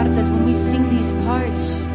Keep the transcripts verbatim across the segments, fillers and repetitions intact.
partes, when we sing these parts,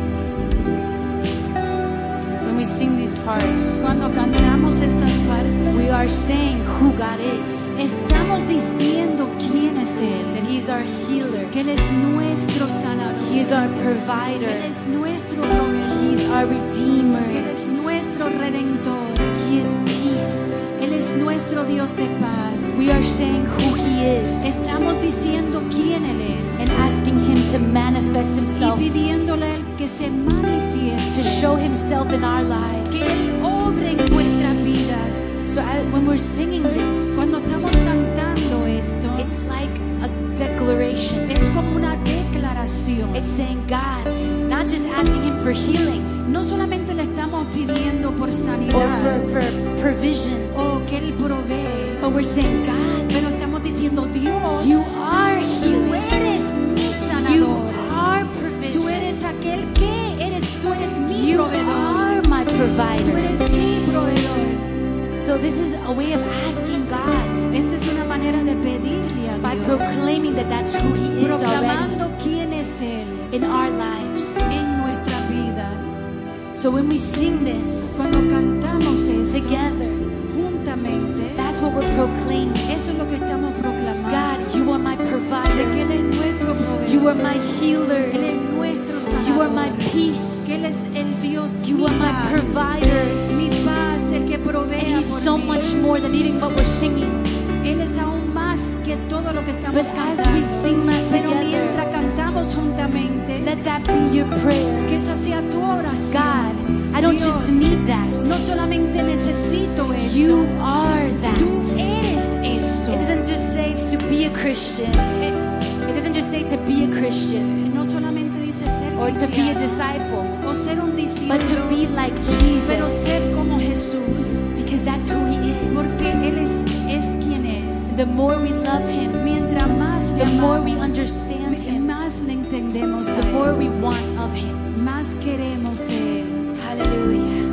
when we sing these parts, Cuando cantamos estas partes, we are saying who God is, estamos diciendo quién es Él, that He's our healer, que Él es nuestro sanador, He is our Él provider, es nuestro proveedor, He's our Él redeemer, es nuestro redentor, He is peace. Él es nuestro Dios de paz. We are saying who He is Estamos diciendo quién Él es and asking Him to manifest y Himself, pidiéndole a Él que se to manifieste, show Himself in our que lives. Él obre en nuestras vidas. So I, when we're singing this, Cuando estamos cantando esto, it's like a declaration. es como una declaración. It's saying God, not just asking Him for healing No solamente le estamos pidiendo por or sanidad for, for provision, o que Él provee, but we're saying, God, pero estamos diciendo, Dios, You are tú healing. eres mi You sanador. are Tú provision. eres aquel que eres, tú eres mi You proveedor. are my Tú provider. eres mi proveedor. So this is a way of asking God Esta es una manera de pedirle a by Dios, proclaiming that that's who He is already proclamando quién es Él in our lives. en nuestras vidas. So when we sing this Cuando cantamos esto together, juntamente, that's what we're proclaiming. eso es lo que estamos proclamando. God, You are my De provider. que Él es nuestro proveedor. You are my Él healer. es nuestro sanador. You are my peace. Que Él es el Dios, You mi are my paz, provider. mi paz, el que And provee He's por so mí. much more than even what we're singing. Él es aún más que todo lo que estamos But as cantando. we sing that Pero together, mientras cantamos juntamente, let that be your prayer. que esa sea tu oración. God, I don't Dios, just need that. no solamente necesito esto, You are tú that. eres eso. It doesn't just say to be a Christian. Eh, It doesn't just say to be a Christian No solamente dice ser or to be a cristiano disciple, o ser un discípulo, but to be like pero Jesus, ser como Jesús, because that's who He is. porque Él es, es quien es. The more we love Him, Mientras más le the more we amamos, understand Him, más le entendemos a the more Él, we want of Him. más queremos de Él. Hallelujah.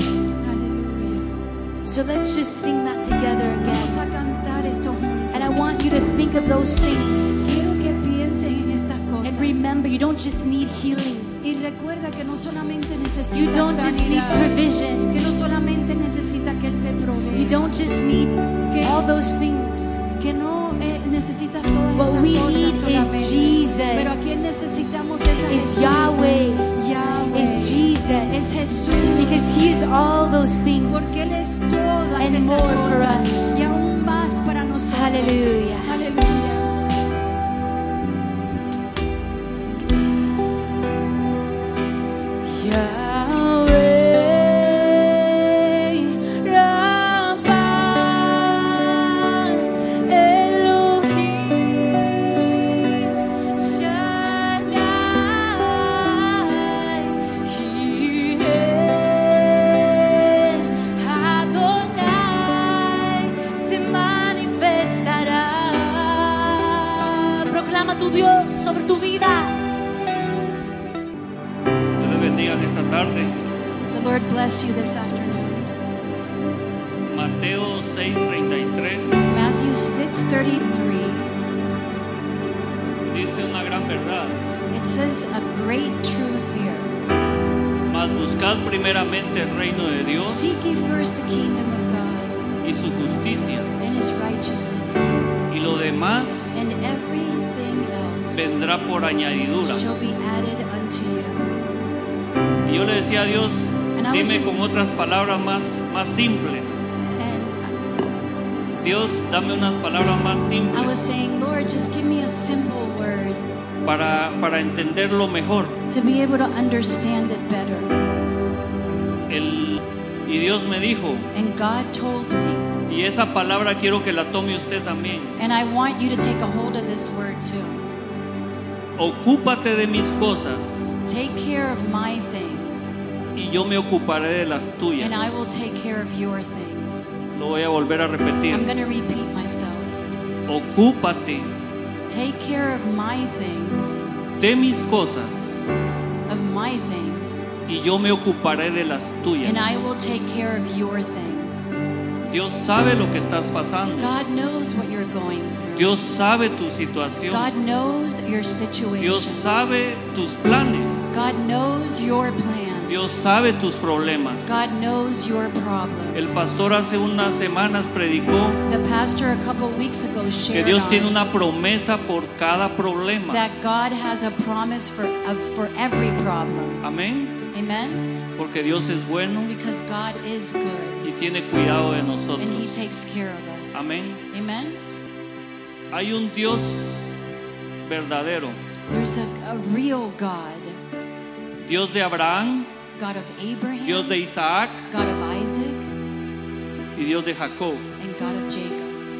Aleluya. So let's just sing that together Vamos again. a cantar esto juntos. And I want you to think of those things. Quiero que piensen en estas cosas. And remember, you don't just need healing. Y recuerda que no solamente necesitas You don't just need sanidad, provision. que no solamente necesita que Él te provee, You don't just need all those things. que no eh, necesitas todas What esas we cosas need solamente, is Jesus. pero a quien necesitamos es a Is Jesús. Yahweh. Yahweh. Is Es Jesus. Jesús. Because He is all those things. Porque Él es todas And estas more for cosas us. y aún más para nosotros. Hallelujah. Aleluya. Yahweh, Rapha, Elohim, Shaddai, Jireh, Adonai, se manifestará. Proclama tu Dios sobre tu vida. Dios les bendiga en esta tarde. The Lord bless you this afternoon. Mateo seis treinta y tres Matthew six thirty-three. dice una gran verdad. It says a great truth here. Mas buscad primeramente el reino de Dios Seek ye first the kingdom of God y su justicia, and His righteousness, y lo demás and everything else vendrá por añadidura. shall be added unto you. Y yo le decía a Dios, And I was dime just- con otras palabras más, más simples. And Dios, dame unas palabras más I was simples saying, Lord, just give me a simple word para, para entenderlo mejor. to be able to understand it better. El, y Dios me dijo, And God told me, y esa palabra quiero que la tome usted también. and I want you to take a hold of this word too. Ocúpate de mis cosas Take care of my things, y yo me ocuparé de las tuyas. and I will take care of your things. Lo voy a volver a repetir. I'm going to repeat myself. Ocúpate Take care of my things, de mis cosas of my things, y yo me ocuparé de las tuyas. and I will take care of your things. Dios sabe lo que estás pasando. God knows what you're going through. Dios sabe tu situación. God knows your situation. Dios sabe tus planes. God knows your plans. Dios sabe tus problemas. God knows your problems. El pastor hace unas semanas predicó The pastor a couple weeks ago que shared Dios tiene on una promesa por cada problema. that God has a promise for of, for every problem. Amén. Amen? Porque Dios es bueno Because God is good y tiene cuidado de and He nosotros. takes care of us. Amén. Amen? Hay un Dios verdadero. There's a, a real God. Dios de Abraham, God of Abraham, Dios de Isaac God of Isaac, y Dios de Jacob. and God of Jacob.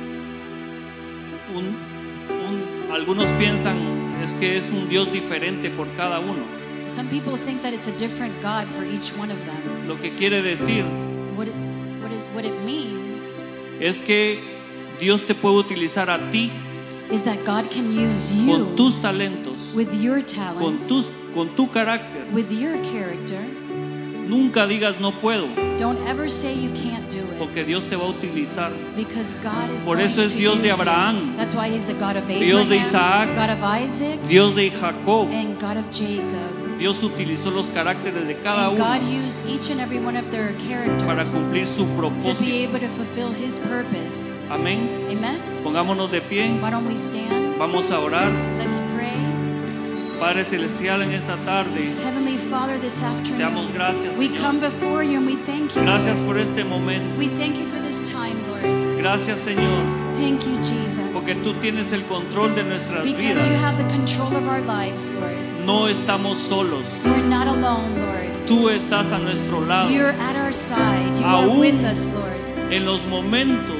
Un, un- algunos piensan es que es un Dios diferente por cada uno. Some people think that it's a different God for each one of them. Lo que quiere decir What it, what it, what it means es que Dios te puede utilizar a ti is that God can use you con tus talentos, with your con, talents, tus, con tu carácter. with your character. Nunca digas no puedo, Don't ever say you can't do it, porque Dios te va a utilizar. because God is Por going eso es to Dios de use you. Abraham, That's why He's the God of Abraham, Dios de Isaac, God of Isaac, Dios de Jacob. and God of Jacob. Dios utilizó los caracteres de cada And God uno used each and every one of their para characters cumplir su to be propósito. able to fulfill His purpose. Amén. Amen? Pongámonos de pie. Why don't we stand? Vamos a orar. Let's pray. Padre Celestial, en esta tarde Heavenly Father, this te damos afternoon, gracias, we Señor. come before you and we thank you. Gracias por este momento. We thank you for this time, Lord. Gracias, Señor, Thank you, Jesus. porque tú tienes el control de nuestras Because you vidas. have the control of our lives, Lord. No estamos solos. We're not alone, Lord. Tú estás a nuestro lado. You're at our side. You are Aún with us, Lord. En los momentos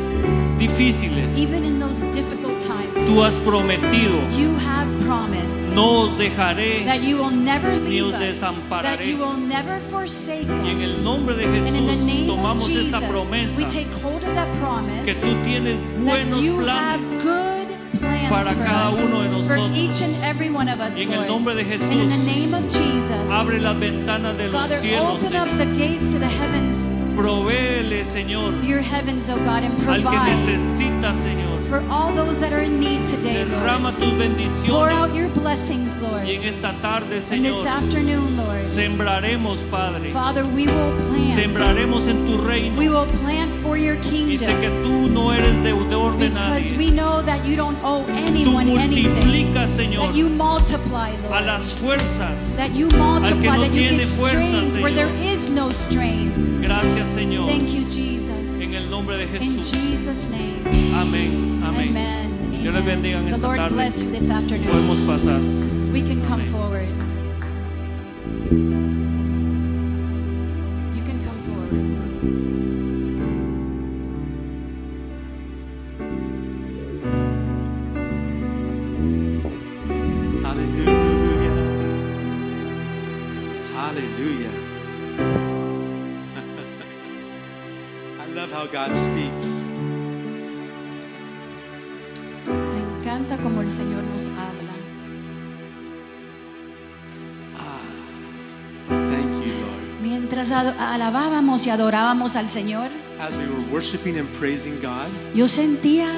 difíciles, Even in those difficult times, tú has prometido, you have promised no os dejaré. that you will never ni leave os us, desampararé. that you will never forsake Y en el us. nombre de And in the Jesús name of tomamos Jesus, esa promesa we take hold of that promise que tú tienes that buenos you have planes. good plans para for cada us, uno de for nosotros. each and every one of us, Y en el Lord. nombre de And in the Jesús, name of Jesus, abre las ventanas de los Father, cielos, open up Señor. the gates to the heavens, Provéele, Señor, your heavens, oh God, and al que provide necesita, Señor. for all those that are in need today, Lord. Derrama tus Pour out your bendiciones. blessings, Lord. Y en esta tarde, And this Señor, afternoon, Lord, sembraremos, Padre. Father, we will plant. Sembraremos en tu reino. We will plant for your Y sé kingdom. que tú no eres deudor de Because nadie. we know that you don't owe Tú anyone anything. multiplicas, Señor, That you multiply, a Lord. las fuerzas. That you que multiply, no that you tiene give fuerza, strength where there Señor. is no strength. Gracias, Señor. Thank you, Jesus. En el nombre de In Jesús. Jesus' name. Amén. Amén. Amen. Dios les bendiga en The esta Lord tarde. bless you this afternoon. Podemos pasar. We can come Amén. forward. You can come forward. Hallelujah. Hallelujah. I love how God speaks. Me encanta como el Señor nos habla. Thank you, Lord. Mientras ad- alabábamos y adorábamos al Señor, As we were worshiping and praising God, yo sentía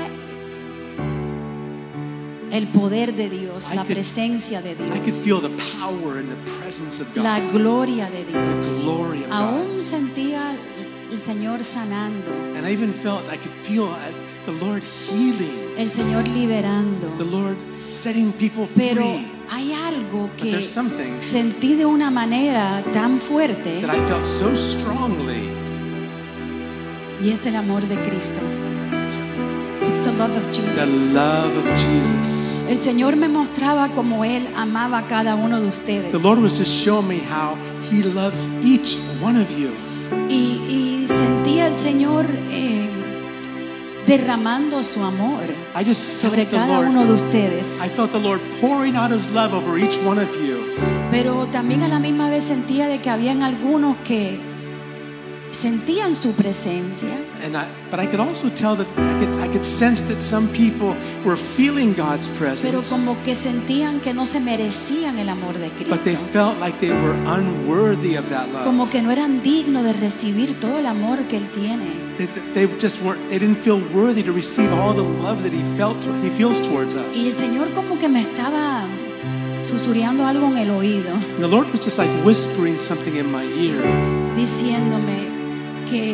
el poder de Dios, I la could- presencia de I could Dios, feel the power and the presence of la God. gloria de The Dios. glory of God. Aún sentía el Señor sanando, And I even felt, I could feel uh, the Lord healing, el Señor liberando. the Lord setting people Pero free. hay algo But que there's something sentí de una manera tan fuerte that I felt so strongly. y es el amor de Cristo. It's the love of The Jesus. love of Jesus. El Señor me mostraba cómo Él amaba a cada uno de ustedes. The Lord was just showing me how He loves each one of you. Y, y sentía al Señor eh, derramando su amor I just felt sobre the cada Lord. uno de ustedes. I felt the Lord pouring out His love over each one of you. Pero también a la misma vez sentía de que habían algunos que sentían su presencia, And I, but I could also tell that I could, I could sense that some people were feeling God's pero presence, como que sentían que no se merecían el amor de but they Cristo. felt like they were unworthy of that love. Como que no eran dignos de recibir todo el amor que Él tiene. they, they just weren't, they didn't feel worthy to receive all the love that he felt, he feels towards Y el us. Señor como que me estaba susurrando algo en el oído, And the Lord was just like whispering something in my ear, diciéndome que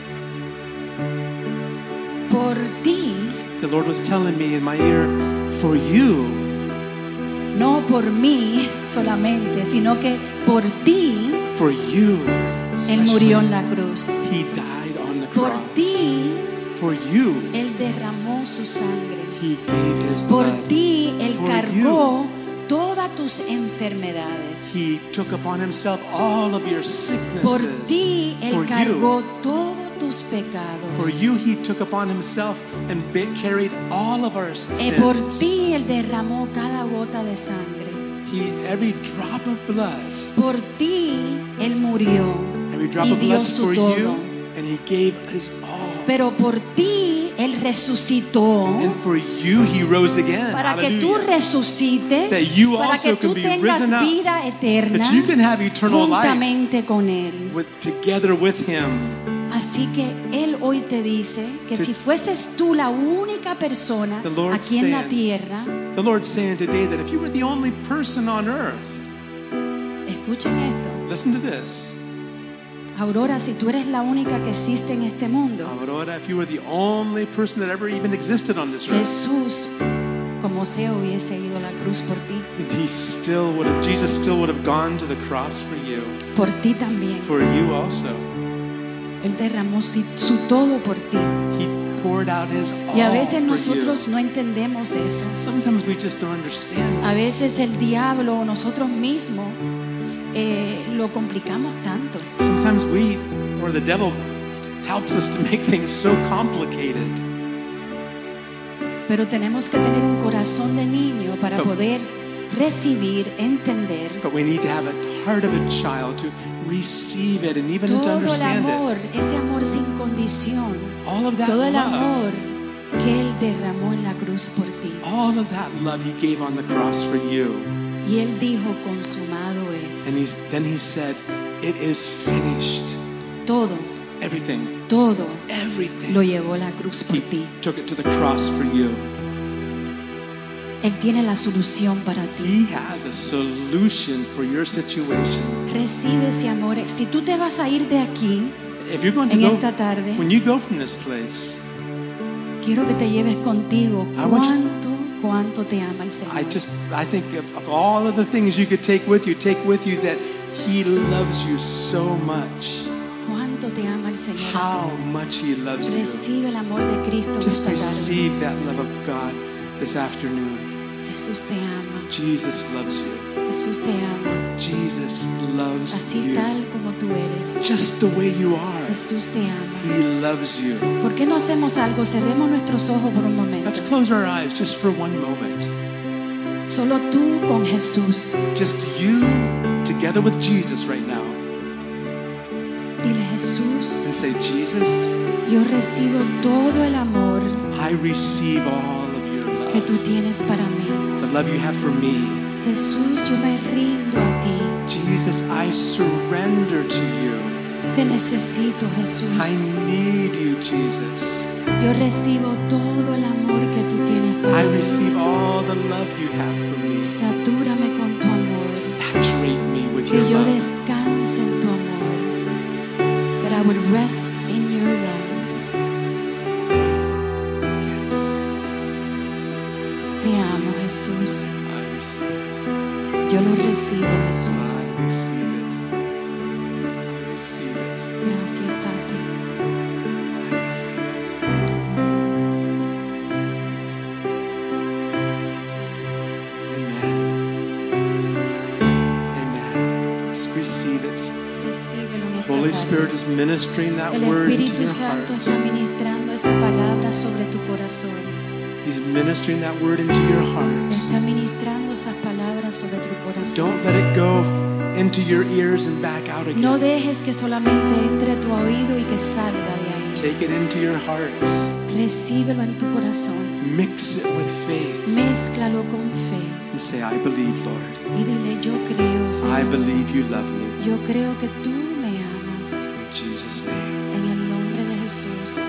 por ti, the Lord was telling me in my ear, for you, no por mí solamente, sino que por ti for you, Él murió en especially, la cruz. he died on the Por cross. ti For you, Él derramó su sangre. he gave his Por blood. ti Él For cargó todas tus enfermedades. He took upon himself all of your sicknesses. Por ti For Él cargó you, todos tus for pecados. you, he took upon himself and be- carried all of our Eh, sins. por ti Él derramó cada gota de sangre. He, every drop of blood, Por ti Él murió every drop y of dio blood su for todo. you, and he gave his all. Pero por ti Él resucitó And for you, he rose again. para que tú Hallelujah. resucites, That you para que also tú can be tengas risen up, vida eterna that you can have eternal life juntamente con Él. with, together with him. Así que Él hoy te dice que To- si fueses tú la única persona The Lord aquí en la saying- tierra, The Lord's saying today that if you were the only person on earth, escuchen esto, listen to this. Aurora, si tú eres la única que existe en este mundo, Aurora, if you were the only person that ever even existed on this earth, Jesús, como sea, hubiese ido a la cruz por ti, he still would have, Jesus still would have gone to the cross for you, por ti también. for you also. Él derramó su, su todo por ti. He poured out his all Y a veces for nosotros you. no entendemos eso. Sometimes we just don't understand A this. veces el diablo o nosotros mismos eh, lo complicamos tanto. Sometimes we, or the devil, helps us to make things so complicated. Pero tenemos que tener un corazón de niño para Pero- poder recibir, entender But we need to have a heart of a child to receive it and even to todo el understand amor, it. ese amor sin condición, All of that todo el love, amor que Él derramó en la cruz por ti. all of that love he gave on the cross for you. Y Él dijo, consumado es. And he's, then he said, it is finished. Todo, Everything, todo everything. lo llevó a la cruz por He ti. took it to the cross for you. Él tiene la solución para ti. He has a solution for your situation. Recibe ese amor. Si tú te vas a ir de aquí If you're going to en go, esta tarde, when you go from this place, quiero que te lleves contigo I want you- cuánto, cuánto te ama el Señor. I just, I think of, of all of the things you could take with you, take with you that he loves you so much. Cuánto te ama el Señor. a How ti. much he loves you. Recibe el amor de Cristo en Just esta tarde. receive that love of God this afternoon. Jesús te ama. Jesus loves you. Jesús te ama. Jesus loves Así you. tal como tú eres. Just the way you are. Jesús te ama. He loves you. ¿Por qué no hacemos algo? Cerremos nuestros ojos por un momento. Let's close our eyes just for one moment. Solo tú con Jesús. Just you together with Jesus right now. Dile, Jesús, And say, Jesus, yo recibo todo el amor I receive all of your que tú love. tienes para mí. The love you have for me. Jesús, yo me rindo a ti. Jesus, I surrender to you. Te necesito, Jesús. I need you, Jesus. Yo recibo todo el amor que tú tienes para I mí. receive all the love you have for me. Satúrame con tu amor. Saturate me with Que your yo love. descanse en tu amor. That I would rest in your love. Yes. Te amo, Jesús. I receive it. Yo lo recibo, Jesús. I receive it. I receive it. Gracias, Pati. I receive it. Amen. Amen. Just receive it. Recíbelo en esta Holy tarde. Spirit is ministering that El word into Espíritu your Santo heart. está ministrando esa palabra sobre tu corazón. He's ministering that word into your heart. Está ministrando esas palabras sobre tu corazón. Don't let it go into your ears and back out again. No dejes que solamente entre a tu oído y que salga de ahí. Take it into your heart. Recíbelo en tu corazón. Mix it with faith Mézclalo con fe. and say, I believe, Lord. Y dile, yo creo, I Señor. believe you love me. Yo creo que tú me amas. In Jesus' name. En el nombre de Jesús.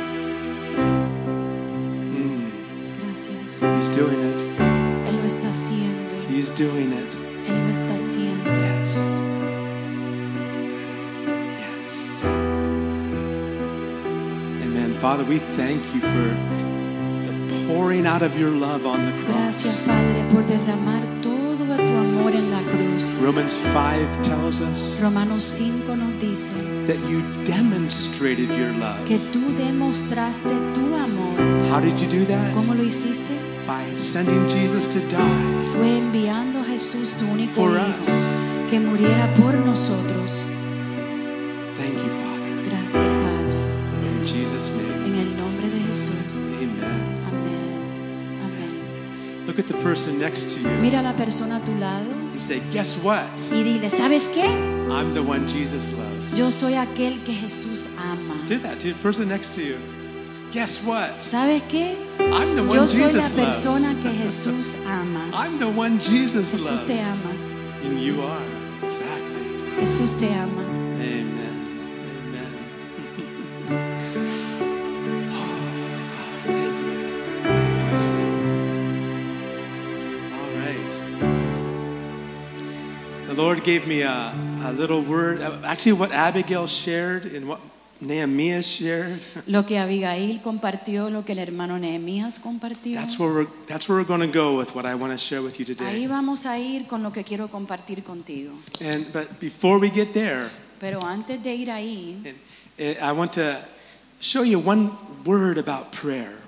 Father, we thank you for the pouring out of your love on the Gracias, cross. Padre, por derramar todo tu amor en la cruz. Romans five tells us Romanos cinco nos dice that you demonstrated your love. que tú demostraste tu amor. How did you do that? ¿Cómo lo hiciste? By sending Jesus to die Fue enviando a Jesús, tu único for Hijo, us. que muriera por nosotros. Thank you, Father. Gracias, Padre. In Jesus' name, En el nombre de Jesús. amen. Amén. Amén. Look at the person next to you Mira a la persona a tu lado and say, guess what? y dile, ¿sabes qué? I'm the one Jesus loves. Yo soy aquel que Jesús ama. Do that to the person next to you. Guess what? ¿Sabes qué? I'm the one Yo soy la Jesus persona loves. que Jesús ama. I'm the one Jesus Jesús loves. te ama. And you are. Exactly. Jesús te ama. Amen. Amen. Oh, thank you. All right. The Lord gave me a, a little word. Actually, what Abigail shared and what Nehemiah shared. Lo que Abigail compartió, lo que el hermano Nehemías compartió. That's where we're. That's where we're going to go with what I want to share with you Ahí today. vamos a ir con lo que quiero compartir contigo. And but before we get there, Pero antes de ir ahí, and, uh, I want to show you one word about prayer.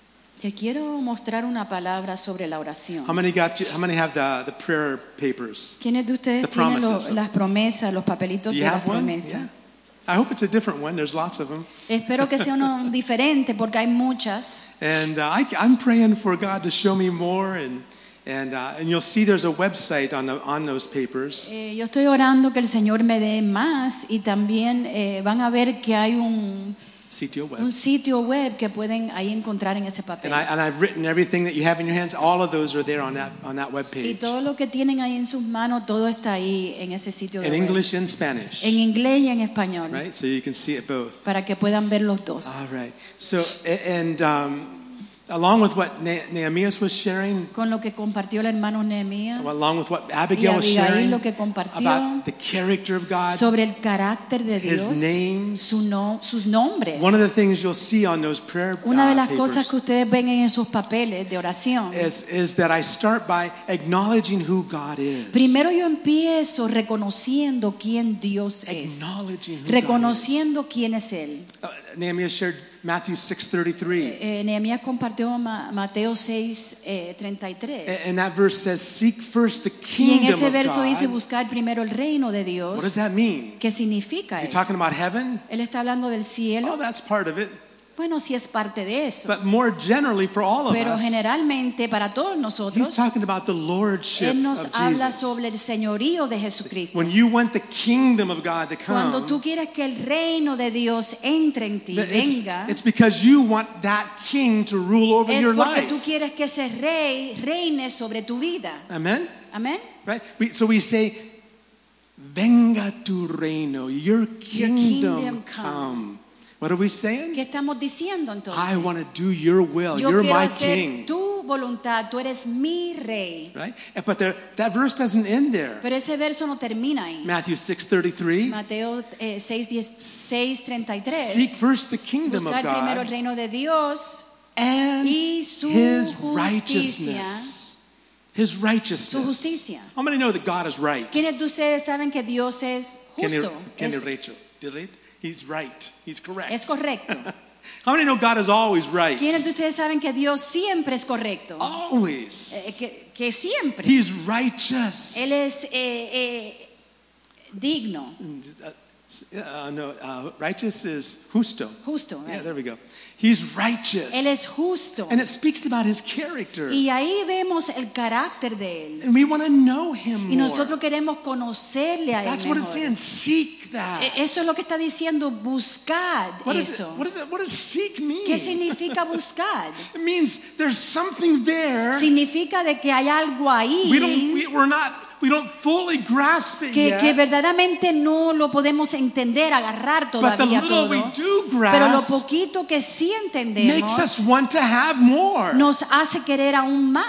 te quiero mostrar una palabra sobre la oración. How many got? You, how many have the the prayer papers? ¿Quiénes de ustedes The tienen lo- promises. las promesas, los papelitos Do de you las have one? promesas? Yeah. I hope it's a different one. There's lots of them. Espero que sea uno diferente porque hay muchas. And uh, I, I'm praying for God to show me more, and and uh, and you'll see there's a website on the, on those papers. Eh, yo estoy orando que el Señor me dé más y también eh, van a ver que hay un, Sitio web. un sitio web que pueden ahí encontrar en ese papel. And I and I've written everything that you have in your hands. All of those are there on that on that web Y page. todo lo que tienen ahí en sus manos, todo está ahí en ese sitio de In web. English and Spanish. En inglés y en español, Right? So you can see it both. para que puedan ver los dos. All right. So a- and um, along with what Ne- Nehemiah was sharing, Con lo que compartió el hermano Nehemías along with what y Abigail was Abigail sharing lo que compartió about the character of God, sobre el carácter de His Dios, names. su no- sus nombres. One of the things you'll see on those prayer Una de uh, las cosas papers que ustedes ven en esos papeles de oración, is, is that I start by acknowledging who God is. primero yo empiezo reconociendo quién Dios es, Acknowledging who God reconociendo quién es Él. is. Uh, Nehemiah shared Matthew six thirty-three. Eh, Nehemías compartió Ma- Mateo seis, eh, treinta y tres. A- And that verse says, seek first the Y en kingdom ese of verso dice God. buscar primero el reino de What does Dios. that mean? ¿Qué significa Is he eso? talking about heaven? Él está hablando del Oh, cielo. that's part of it. Bueno, sí es parte de eso. But more generally for all of Pero us, generalmente para todos he's nosotros, talking about the lordship Él nos of habla Jesus. sobre el señorío de Jesucristo. When you want the kingdom of God to Cuando come, tú quieres que el reino de Dios entre en ti, that it's, venga, it's because you want that king to rule over es your porque life. tú quieres que ese rey reine sobre tu vida. Amen? Amén. Right? We, so we say, venga tu reino, your kingdom, kingdom come. come. What are we saying? ¿Qué estamos diciendo entonces? I want to do your will. Yo You're quiero my hacer king. tu voluntad, tú eres mi rey. Right? But there, that verse doesn't end there. Pero ese verso no termina ahí. Matthew six thirty-three. Mateo eh, seis, diez, seis, treinta y tres. Seek first the kingdom of Buscar primero el God reino de Dios and y su His justicia. righteousness. His righteousness. Su justicia. How many know that God is right? ¿Quiénes de ustedes saben que Dios es Kenny, justo? Kenny Es, Rachel. Did it? He's right. He's correct. es correcto. How many know God is always right? ¿Quiénes de ustedes saben que Dios siempre es correcto? Always. Eh, que, que siempre. He's righteous. Él es eh, eh, digno, Uh, no, uh, righteous is justo. justo. Yeah, eh. there we go. He's righteous. Él es justo. And it speaks about his character. Y ahí vemos el carácter de Él. And we want to know him Y more. nosotros queremos conocerle a Él That's what it's saying. mejor. Seek that. E- Eso es lo que está diciendo, buscad What is it? eso. What is it? What does seek mean? ¿Qué significa buscar? It means there's something there. Significa de que hay algo We don't. ahí We, we're not. We don't fully grasp it que, yet. que verdaderamente no lo podemos entender, agarrar But the todavía little todo. we do Pero lo grasp poquito que sí makes entendemos us want to have more. nos hace querer aún más.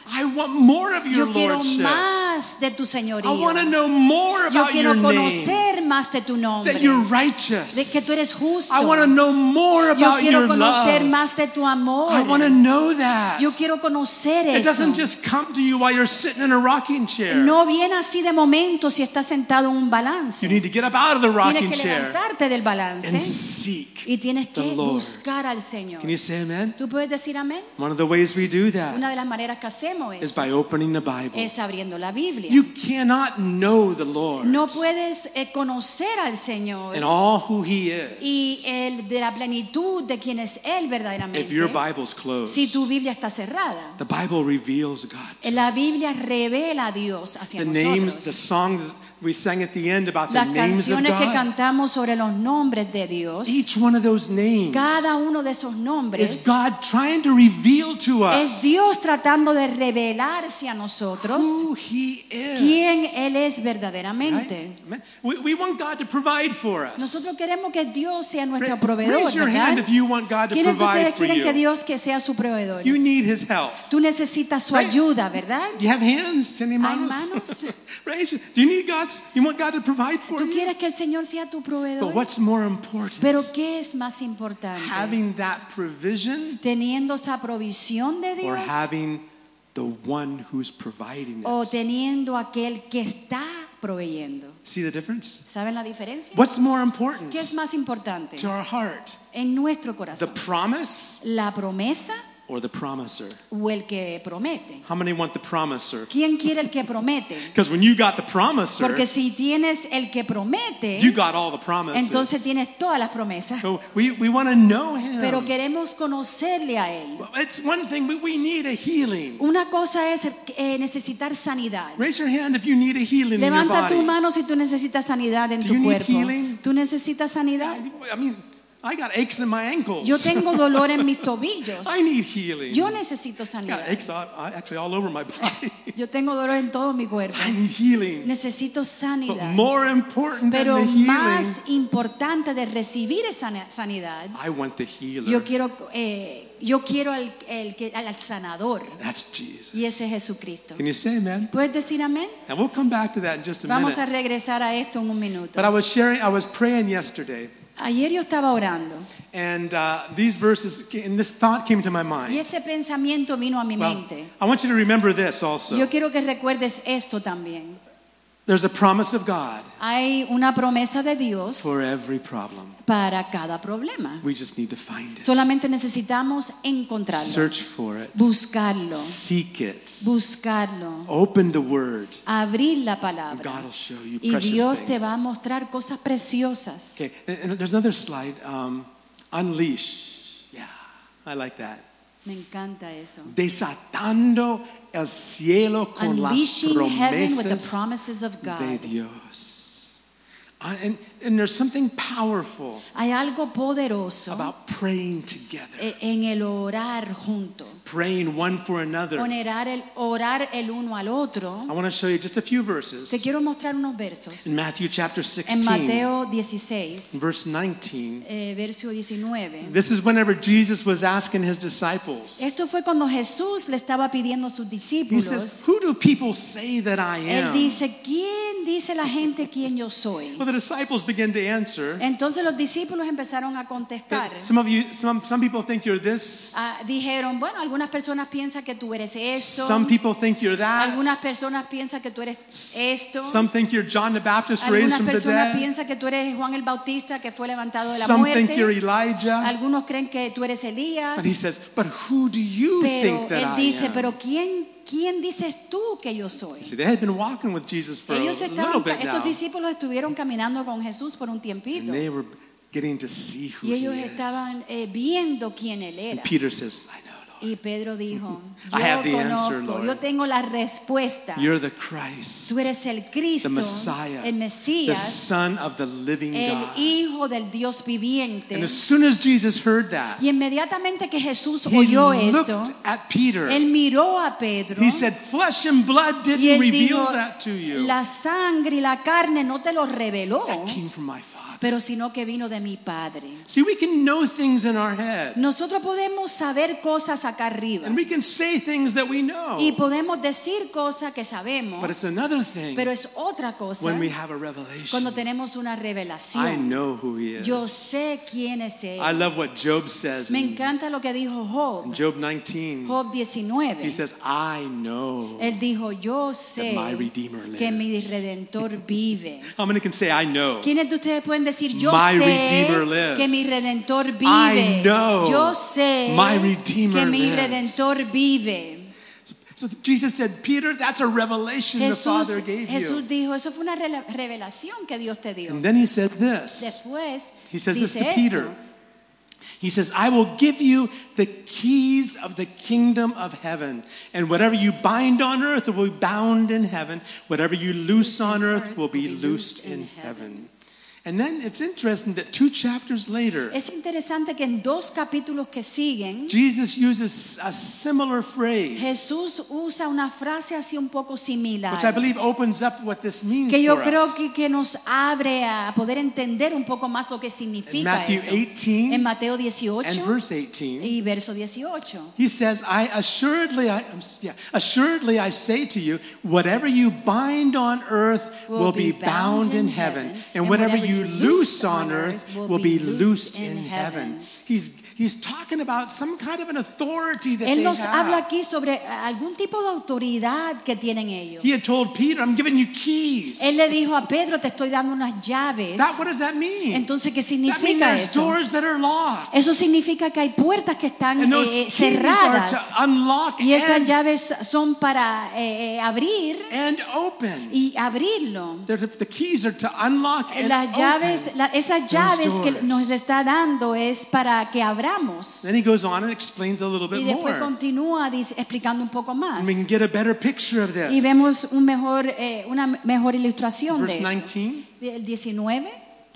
I want more of your Yo quiero lordship. más de tu I señorío. want to know more Yo about quiero your name. conocer más de tu nombre. That you're righteous. De que tú eres justo. I want to know more Yo about quiero your conocer love. más de tu amor. I want to know that. Yo quiero conocer It eso. doesn't just come to you while you're sitting in a rocking chair. No viene así de momento si estás sentado en un balance. You need to get up out of the rocking Tienes que chair levantarte del and balance seek y tienes the que Lord. buscar al Señor. Can you say amen? ¿Tú puedes decir amén? One of the ways we do that Una de las maneras que hacemos is eso by opening the Bible. es abriendo la Biblia. You cannot know the Lord No puedes eh, conocer al Señor and all who He y is el de la plenitud de quien es Él verdaderamente if your Bible's closed. si tu Biblia está cerrada. The Bible reveals God. to La us. Biblia revela a Dios hacia The names, the nosotros. songs we sang at the end about the Las names of canciones que God. cantamos sobre los nombres de Dios, Each one of those names cada uno de esos is nombres God trying to reveal to es us Dios tratando de revelarse a nosotros who He is. quién Él es Right? verdaderamente. Amen. We, we want God to provide for us. Nosotros queremos que Dios sea nuestro Ra- proveedor, Raise your ¿verdad? hand if you want God to ¿Quiénes de provide ustedes for quieren que you. Dios que sea su proveedor? You need His help. Tú necesitas su Right. ayuda, ¿verdad? You have hands, ¿tiene manos? manos. Raise your- Do you need God's? You want God to provide for ¿Tú you? quieres que el Señor sea tu But proveedor? what's more important? Pero ¿qué es más importante? Having that provision ¿Teniendo esa provisión de or Dios having the one who's providing o it? teniendo aquel que está proveyendo? See the difference? ¿Saben la diferencia? What's more important ¿Qué es más importante to our heart? en nuestro The corazón? promise ¿La promesa or the promiser? o el que promete? How many want the promiser? ¿Quién quiere el que promete? Because when you got the promiser, Porque si tienes el que promete, you got all the promises. entonces tienes todas las promesas. So we, we want to know Him. Pero queremos conocerle a Él. Well, it's one thing, but we need a healing. Una cosa es eh, necesitar sanidad. Raise your hand if you need a healing in your Levanta body. tu mano si tú necesitas sanidad en Do tu you need cuerpo. healing? ¿Tú necesitas sanidad? I mean, I got aches in my ankles. Yo tengo dolor en mis tobillos. I need healing. Yo necesito I got sanidad. aches all, I- actually all over my body. Yo tengo dolor en todo mi cuerpo. I need healing. Necesito But sanidad. more important Pero than the más healing, importante de recibir esa na- sanidad, I want the healer. yo quiero, eh, yo quiero al, el que- al sanador. That's Jesus. Y ese es Jesucristo. Can you say amen? ¿Puedes decir amén? And we'll come back to that in just a Vamos a minute. regresar a esto en un minuto. But I was sharing, I was praying yesterday, Ayer yo estaba orando and uh, these verses, and this thought came to my y mind. este pensamiento vino a mi Well, mente. I want you to remember this also. Yo quiero que recuerdes esto también. There's a promise of God Hay una promesa de Dios for every problem. para cada problema. We just need to find it. Solamente necesitamos encontrarlo, Search for it. buscarlo, Seek it. buscarlo, Open the word. abrir la And palabra. God will show you Y precious Dios te things. va a mostrar cosas preciosas. Okay, and, and there's another slide. Um, unleash. Yeah, I like that. Me encanta eso. Desatando el cielo con las Unleashing heaven with the promesas promises of de God. Dios. Uh, and, and there's something powerful Hay algo poderoso about praying together, e- en el orar junto. praying one for another. Orar el, orar el uno al otro. I want to show you just a few Te verses quiero mostrar unos versos. in Matthew chapter En sixteen, Mateo dieciséis, verse nineteen. eh, verso diecinueve. This is whenever Jesus was asking his disciples. Esto fue cuando Jesús le estaba pidiendo a sus He discípulos. says, "Who do people say that I Él am?" dice, ¿quién dice la gente quién yo soy? Well, the disciples began to answer. Entonces los discípulos empezaron a contestar. Some of you, some some people think you're this. Ah, dijeron, bueno, algunas personas piensan que tú eres esto. Some people think you're that. Algunas personas piensan que tú eres esto. Some think you're John the Baptist raised Algunas from the personas dead. piensan que tú eres Juan el Bautista que fue levantado de la Some think you're muerte. Elijah. Algunos creen que tú eres Elías. But he says, "But who do you Pero think él that I dice, am?" pero ¿quién, quién dices tú que yo soy? See, they had been walking with Jesus for a Ellos little estaban, bit estos now, discípulos estuvieron caminando con Jesús por un and tiempito. they were getting to see who Y ellos he is. estaban eh, viendo quién él And era. Peter says, "I know, Lord. Y Pedro dijo, I have the yo answer, conozco, Lord. yo tengo la respuesta. You're the Christ, Tú eres el the Cristo, Messiah, el the Mesías, Son of the living el God." Hijo del Dios viviente. And as soon as Jesus heard that, Y inmediatamente que Jesús he oyó looked esto, at Peter. él miró a Pedro He said, "Flesh and blood y didn't él reveal dijo, that to you. la sangre y la carne no te lo reveló, That came from my Father." pero sino que vino de mi Padre. See, we can know things in our head. Nosotros podemos saber cosas acá arriba And we can say things that we know. y podemos decir cosas que sabemos, But it's another thing pero es otra cosa when we have a revelation. cuando tenemos una I revelación. know who he is. Yo sé quién es I Él. love what Job says Me in, encanta lo que dijo in Job, Job nineteen. Job diecinueve. He says, I know. Él dijo, yo sé my Redeemer que mi lives. Redentor vive. How many can say, I know? ¿Quiénes de ustedes pueden decir, yo My sé Redeemer lives. que mi Redentor vive? I know Yo sé my Redeemer que mi lives. Redentor vive. So Jesus said, Peter, that's a revelation the Jesús, Father gave Jesús you. dijo, eso fue una rela- revelación que Dios te dio. And then he says this. Después He says this dice to Peter. esto, He says, I will give you the keys of the kingdom of heaven. And whatever you bind on earth will be bound in heaven. Whatever you loose on earth will be loosed in heaven. And then it's interesting that two chapters later, es interesante que en dos capítulos que siguen, Jesus uses a similar phrase, Jesús usa una frase así un poco similar, which I believe opens up what this means que yo for creo us. que, que nos abre a poder entender un poco más lo que In significa Matthew eso. eighteen En Mateo and dieciocho verse eighteen, y verso dieciocho. he says, I assuredly, I, I'm s- yeah, assuredly I say to you, whatever you bind on earth will be bound in heaven, and whatever you loose on earth will be loosed in heaven. He's, he's talking about some kind of an authority that Él they nos habla have. aquí sobre algún tipo de autoridad que tienen ellos. He had told Peter, I'm giving you keys. Él le dijo a Pedro, te estoy dando unas llaves. That, what does that mean? Entonces, ¿qué That means significa there's eso? doors that are locked. Eso significa que hay puertas que están And those eh, keys are cerradas to unlock y esas and, llaves son para eh, eh, abrir and open. y abrirlo. They're the, the keys are to unlock and Las llaves, open la- esas those llaves que doors. nos está dando es para que abramos. Then he goes on and explains a little Y bit después more. continúa dice- explicando un poco más. And we can get a better picture of Y this. vemos un mejor, eh, una mejor ilustración Verse de esto. nineteen. El diecinueve.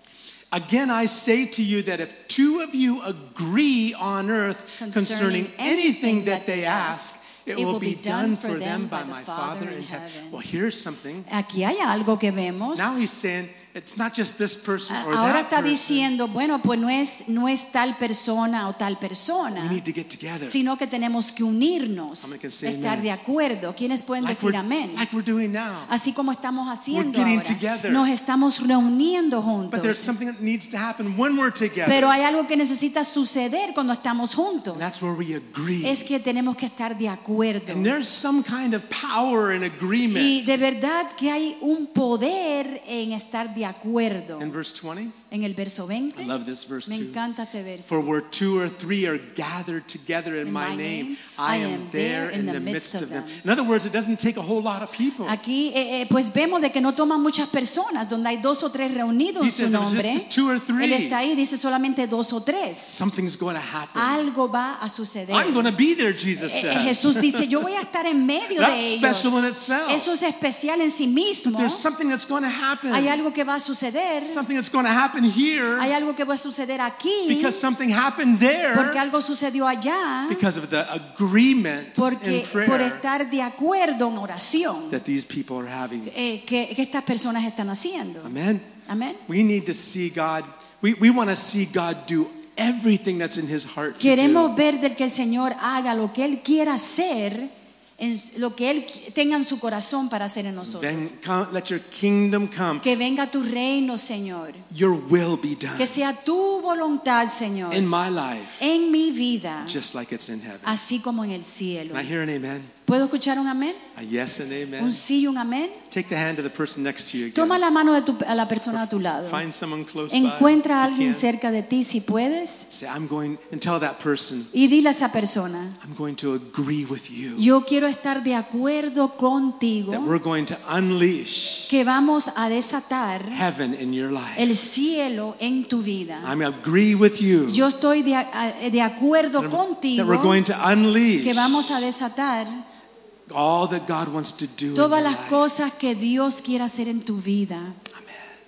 Again, I say to you that if two of you agree on earth concerning anything that they ask, it will be done for them by my Father in heaven. Well, here's something. Aquí hay algo que vemos. Now he's saying it's not just this person or Ahora that está person. diciendo, bueno, pues no es, no es tal persona o tal We persona, need to get together. sino que tenemos que unirnos, How many can say estar amen? de acuerdo. ¿Quiénes pueden Like decir we're, amén? like we're doing now. Así como estamos haciendo getting ahora. together. Nos estamos reuniendo But there's juntos. something that needs to happen when we're together. Pero hay algo que necesita suceder cuando estamos juntos. And that's where we agree. Es que tenemos que estar de acuerdo. And there's some kind of power in agreement. Y de verdad que hay un poder en estar de acuerdo. In verse twenty, En el verso veinte, I love this verse me too. encanta este verso. For where two or three are gathered together in, my name, I am there in the midst of them. In other words, it doesn't take a whole lot of people. Aquí eh, eh, pues vemos de que no toman muchas personas, donde hay dos o tres reunidos He en su says it was nombre. just two or three. Él está ahí, dice solamente dos o tres. Something's going to happen. Algo va a suceder. I'm going to be there, Jesus Eh, eh, says. Jesús dice, yo voy a estar en medio That's de ellos. special in itself. Eso es especial en sí mismo. There's something that's going to happen. Hay algo que va a suceder. Something that's going to happen here Hay algo que va a suceder aquí. because something happened Porque there algo sucedió allá. because of the agreement Porque in prayer por estar de acuerdo en oración that these people are having. eh, que, que estas personas están haciendo. Amen. Amén. We need to see God. We, we want to see God do everything that's in his heart to Queremos do. ver del que el Señor haga lo que Él quiera hacer, en lo que Él qui- tenga en su corazón para hacer en nosotros. Then come, let your kingdom come. Que venga tu reino, Señor. Your will be Que done sea tu voluntad, Señor, in my life, en mi vida, just like it's in heaven. así como en el cielo. Can I hear an amen? ¿Puedo escuchar un amén? A yes and Un amen. sí y un amén. Take the hand of the person next to you again. Toma la mano de tu- a la persona a tu lado. Find someone close by. Encuentra a if you alguien can. cerca de ti si puedes Say, I'm going, and tell that person, y dile a esa persona, I'm going to agree with you yo quiero estar de acuerdo contigo that we're going to unleash que vamos a desatar heaven in your life. el cielo en tu vida. I'm agree with you Yo estoy de, a- de acuerdo that contigo we're going to unleash que vamos a desatar all that God wants to do in todas your las life. cosas que Dios quiere hacer en tu vida. Amen.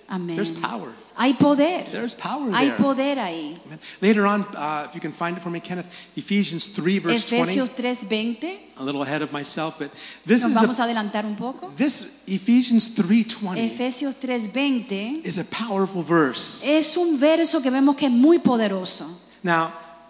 Amén. There's power. Hay poder. There's power Hay there. poder ahí. Amen. Later on, uh, if you can find it for me, Kenneth, Ephesians three, verse twenty. Efesios tres veinte. A little ahead of myself, but this Nos is vamos a a, adelantar un poco. this Ephesians three twenty Efesios tres veinte is a powerful verse. es un verso que vemos que es muy poderoso. Now,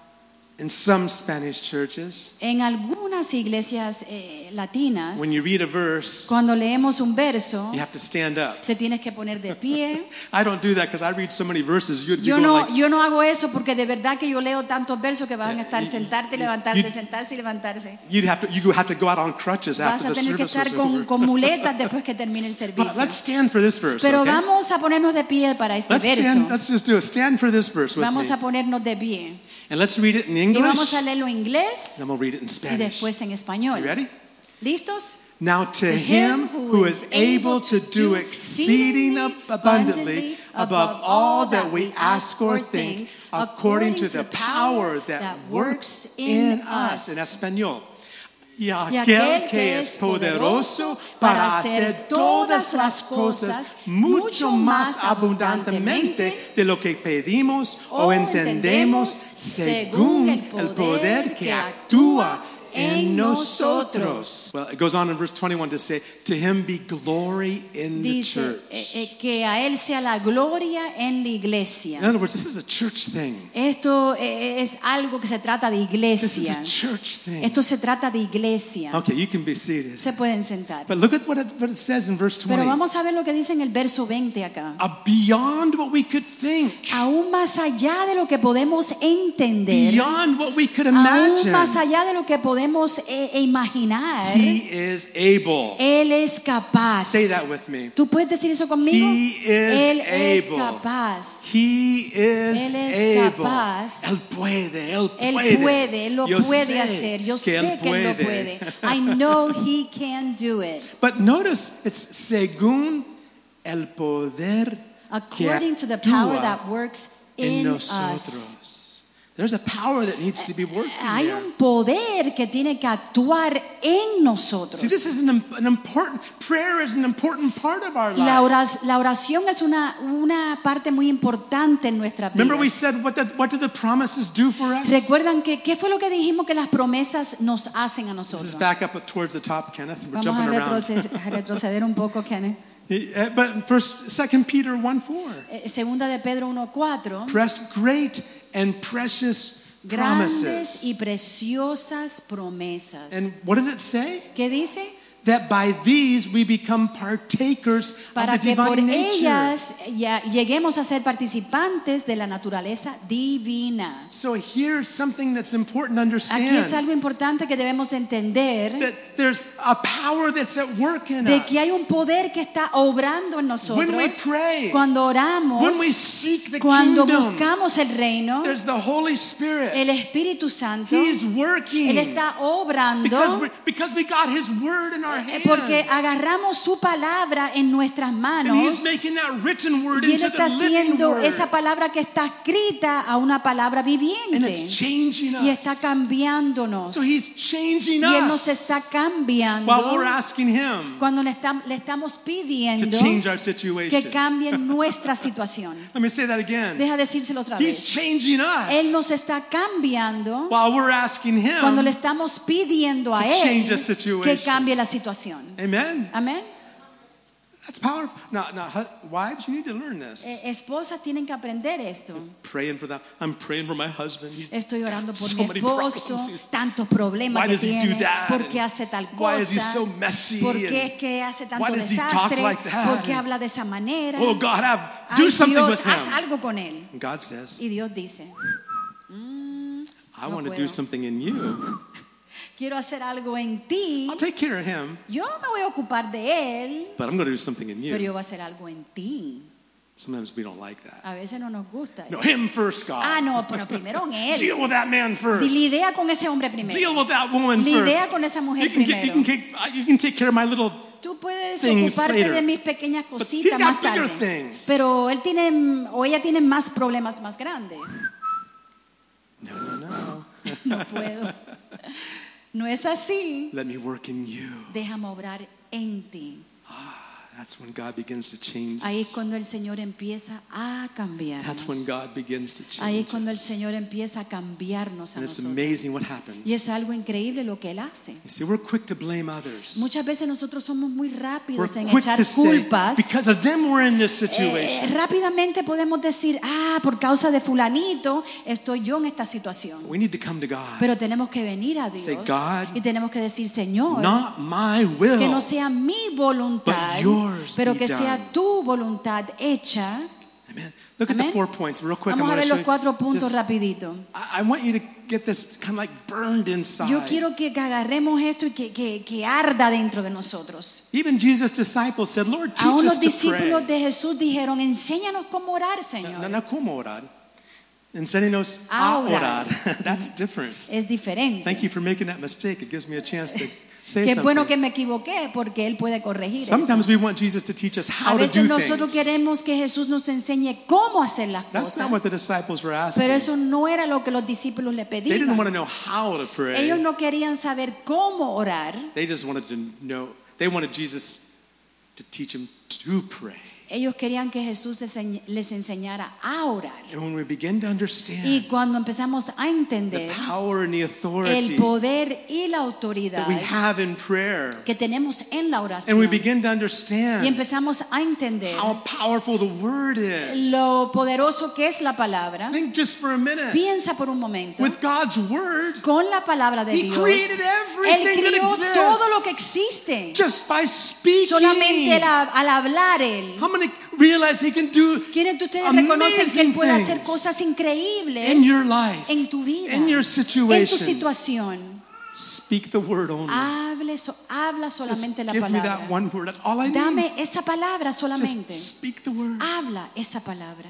in some Spanish churches, En algunas iglesias eh, latinas, when you read a verse, cuando leemos un verso, you have to stand up. te tienes que poner de pie. I don't do that because I read so many verses. You'd be Yo going no, like, yo no hago eso porque de verdad que yo leo tantos versos que van a estar you- sentarte, you- levantarte, you- sentarse y levantarse. you'd have to you have to go out on crutches Vas after a the tener que service estar was con, over. con muletas después que termine el But servicio. let's stand for this verse. Pero okay? vamos a ponernos de pie para este Let's stand. verso. Let's just do it. Stand for this verse with Vamos me, a ponernos de pie. and let's read it in Y English. vamos a leerlo en inglés And then we'll read it in y Spanish. después en You español. ready? ¿Listos? Now to him who is able to do exceeding abundantly above all that we ask or think, according to the power that works in us. En español. Y aquel que es poderoso para hacer todas las cosas mucho más abundantemente de lo que pedimos o entendemos según el poder que actúa en nosotros. Well, it goes on in verse twenty-one to say, to him be glory in the Dice church. eh, eh, que a él sea la gloria en la iglesia. In other words, this is a church thing. Esto eh, es algo que se trata de This is iglesia. a church thing. Esto se trata de iglesia. Okay, you can be seated. Se pueden sentar. But look at what it, what it says in verse Pero twenty. vamos a ver lo que dice en el verso veinte acá. Uh, beyond what we could think, Aún más allá de lo que podemos entender, beyond what we could aún imagine, más allá de lo que podemos eh, eh, imaginar, he is able. Él es capaz. Say that with me. ¿Tú puedes decir eso conmigo? He is Él es able. capaz. He is Él es able. capaz. Él puede, él Él puede. puede, Él lo Yo puede sé hacer. Yo que sé él que Él lo puede. I know He can do it. But notice it's según el poder que According to the power actúa that works en in nosotros. us. There's a power that needs to be working Hay there. un poder que tiene que actuar en nosotros. See, this is an, im- an important, prayer is an important part of our La life. oras- la oración es una, una parte muy importante en nuestra vida. Remember we said, what, the, what do the promises do for us? Recuerdan que qué fue lo que dijimos que las promesas nos hacen a This is nosotros. back up towards the top, Kenneth. We're Vamos a jumping around. retroceder, a retroceder un poco, Kenneth. Uh, But first, Second Peter one four. Eh, Segunda de Pedro uno cuatro. Pressed great and precious Grandes promises. y preciosas promesas. And what does it say? ¿Qué dice? That by these we become partakers Para of the que por divine nature. ellas ya lleguemos a ser participantes de la naturaleza divina. So here's something that's important to Aquí es understand. algo importante que debemos entender, That there's a power that's at work in de us. que hay un poder que está obrando en nosotros. When we pray, Cuando oramos, when we seek the cuando kingdom, buscamos el reino, there's the Holy Spirit. el Espíritu Santo, He's working. Él está obrando. Because we, because we got His word in our Eh, hand. Porque agarramos su palabra en nuestras And manos He's making that written word y Él into está the living haciendo word. esa palabra que está escrita a una palabra And it's viviente changing us. y está cambiándonos So He's changing y Él us nos está cambiando while we're asking Him cuando le, estam- le estamos to pidiendo change our que situation. cambie nuestra situación. Let me say that again. Deja decírselo otra He's vez. changing us Él nos está cambiando while we're asking Him. cuando le estamos pidiendo a to Él change the situation. que cambie la situación. Amen. Amén. That's powerful. Now, now, hu- wives, you need to learn this. Eh, esposas tienen que aprender esto. Praying for them. I'm praying for my husband. He's, Estoy orando por so mi many esposo, problems. He's- tantos problemas Why que does he do tiene, that? por qué hace tal Why is he cosa, so messy? por qué And es que hace tanto why does he talk desastre, like that? por qué habla de esa manera. Oh God, have, Ay, do something Dios, with haz him. algo con él. And God says, Y Dios dice, "Mm, I no want to puedo. do something in you. quiero hacer algo en ti, I'll take care of him, yo me voy a ocupar de él, but I'm going to do something in pero you. yo voy a hacer algo en ti. Sometimes we don't like that. A veces no nos gusta. No, eso. him first, God. Ah, no, pero primero en él. Deal with that man first. Lidia con ese hombre primero. Deal with that woman Lidia first. con esa mujer You can, get, you, primero. can take, uh, you can take care of my little. Tú puedes things ocuparte later. de mis pequeñas he's cositas got más bigger tarde. things. Pero él tiene o ella tiene más problemas más grandes. No, no, no. No puedo. No es así. Let me work in you. Déjame obrar en ti. That's when God begins to change Ahí es us. cuando el Señor empieza a cambiarnos. That's when God begins to Ahí es change cuando el us. Señor empieza a cambiarnos a And it's nosotros. amazing what happens. Y es algo increíble lo que Él hace. You see, we're quick to blame others. Muchas veces nosotros somos muy We're rápidos en quick echar to say, culpas. because of them we're in this Eh, situation. rápidamente podemos decir, ah, por causa de fulanito estoy yo en esta situación. We need to come to God. Pero tenemos que venir a Dios Say, God, y tenemos que decir, Señor, Not my will. que no sea mi voluntad, but yours pero be que sea done. tu voluntad hecha. Amen. Look at Amén. the four points real quick. Vamos I'm a gonna ver show los you cuatro puntos just- rapidito. I I want you to get this kind of like burned inside. Yo quiero que agarremos esto y que, que, que arda dentro de nosotros. Even Jesus' disciples said, Lord, A teach unos us to discípulos pray. de Jesús dijeron, enséñanos cómo orar, No, Señor. no, ¿cómo orar? Enséñanos A a orar. orar. That's different. Es diferente. Thank you for making that mistake. It gives me a chance to say Qué bueno something. que me equivoqué porque Él puede corregir eso. Sometimes we want Jesus to teach us A how to veces do nosotros things. queremos que Jesús nos enseñe cómo hacer las That's cosas, not what the disciples were asking. pero eso no era lo que los discípulos le They didn't want to pedían. know how to pray. Ellos no querían saber cómo orar, They just wanted to know. They wanted Jesus to teach them to pray. ellos querían que Jesús les enseñ- les enseñara a orar. And when we begin to understand Y cuando empezamos a the entender power and the el authority poder y la autoridad that we have in prayer, que tenemos en la and we oración, begin to y understand empezamos a entender how powerful the word is. lo poderoso que es la palabra, Think just for a minute. piensa por un momento. With God's word, Con la palabra de He Dios, created everything Él that creó exists. todo lo que existe. just by speaking. Solamente al, al hablar Él. How many realize He can do ¿Quiénes de ustedes reconocen que Él puede amazing hacer things cosas increíbles in your life, en tu vida, in your en tu situation? situación? Speak the word only. Hable, so- habla Just solamente la give me that palabra. one word. That's all I need. Dame esa palabra solamente. Just speak the word. Habla esa palabra.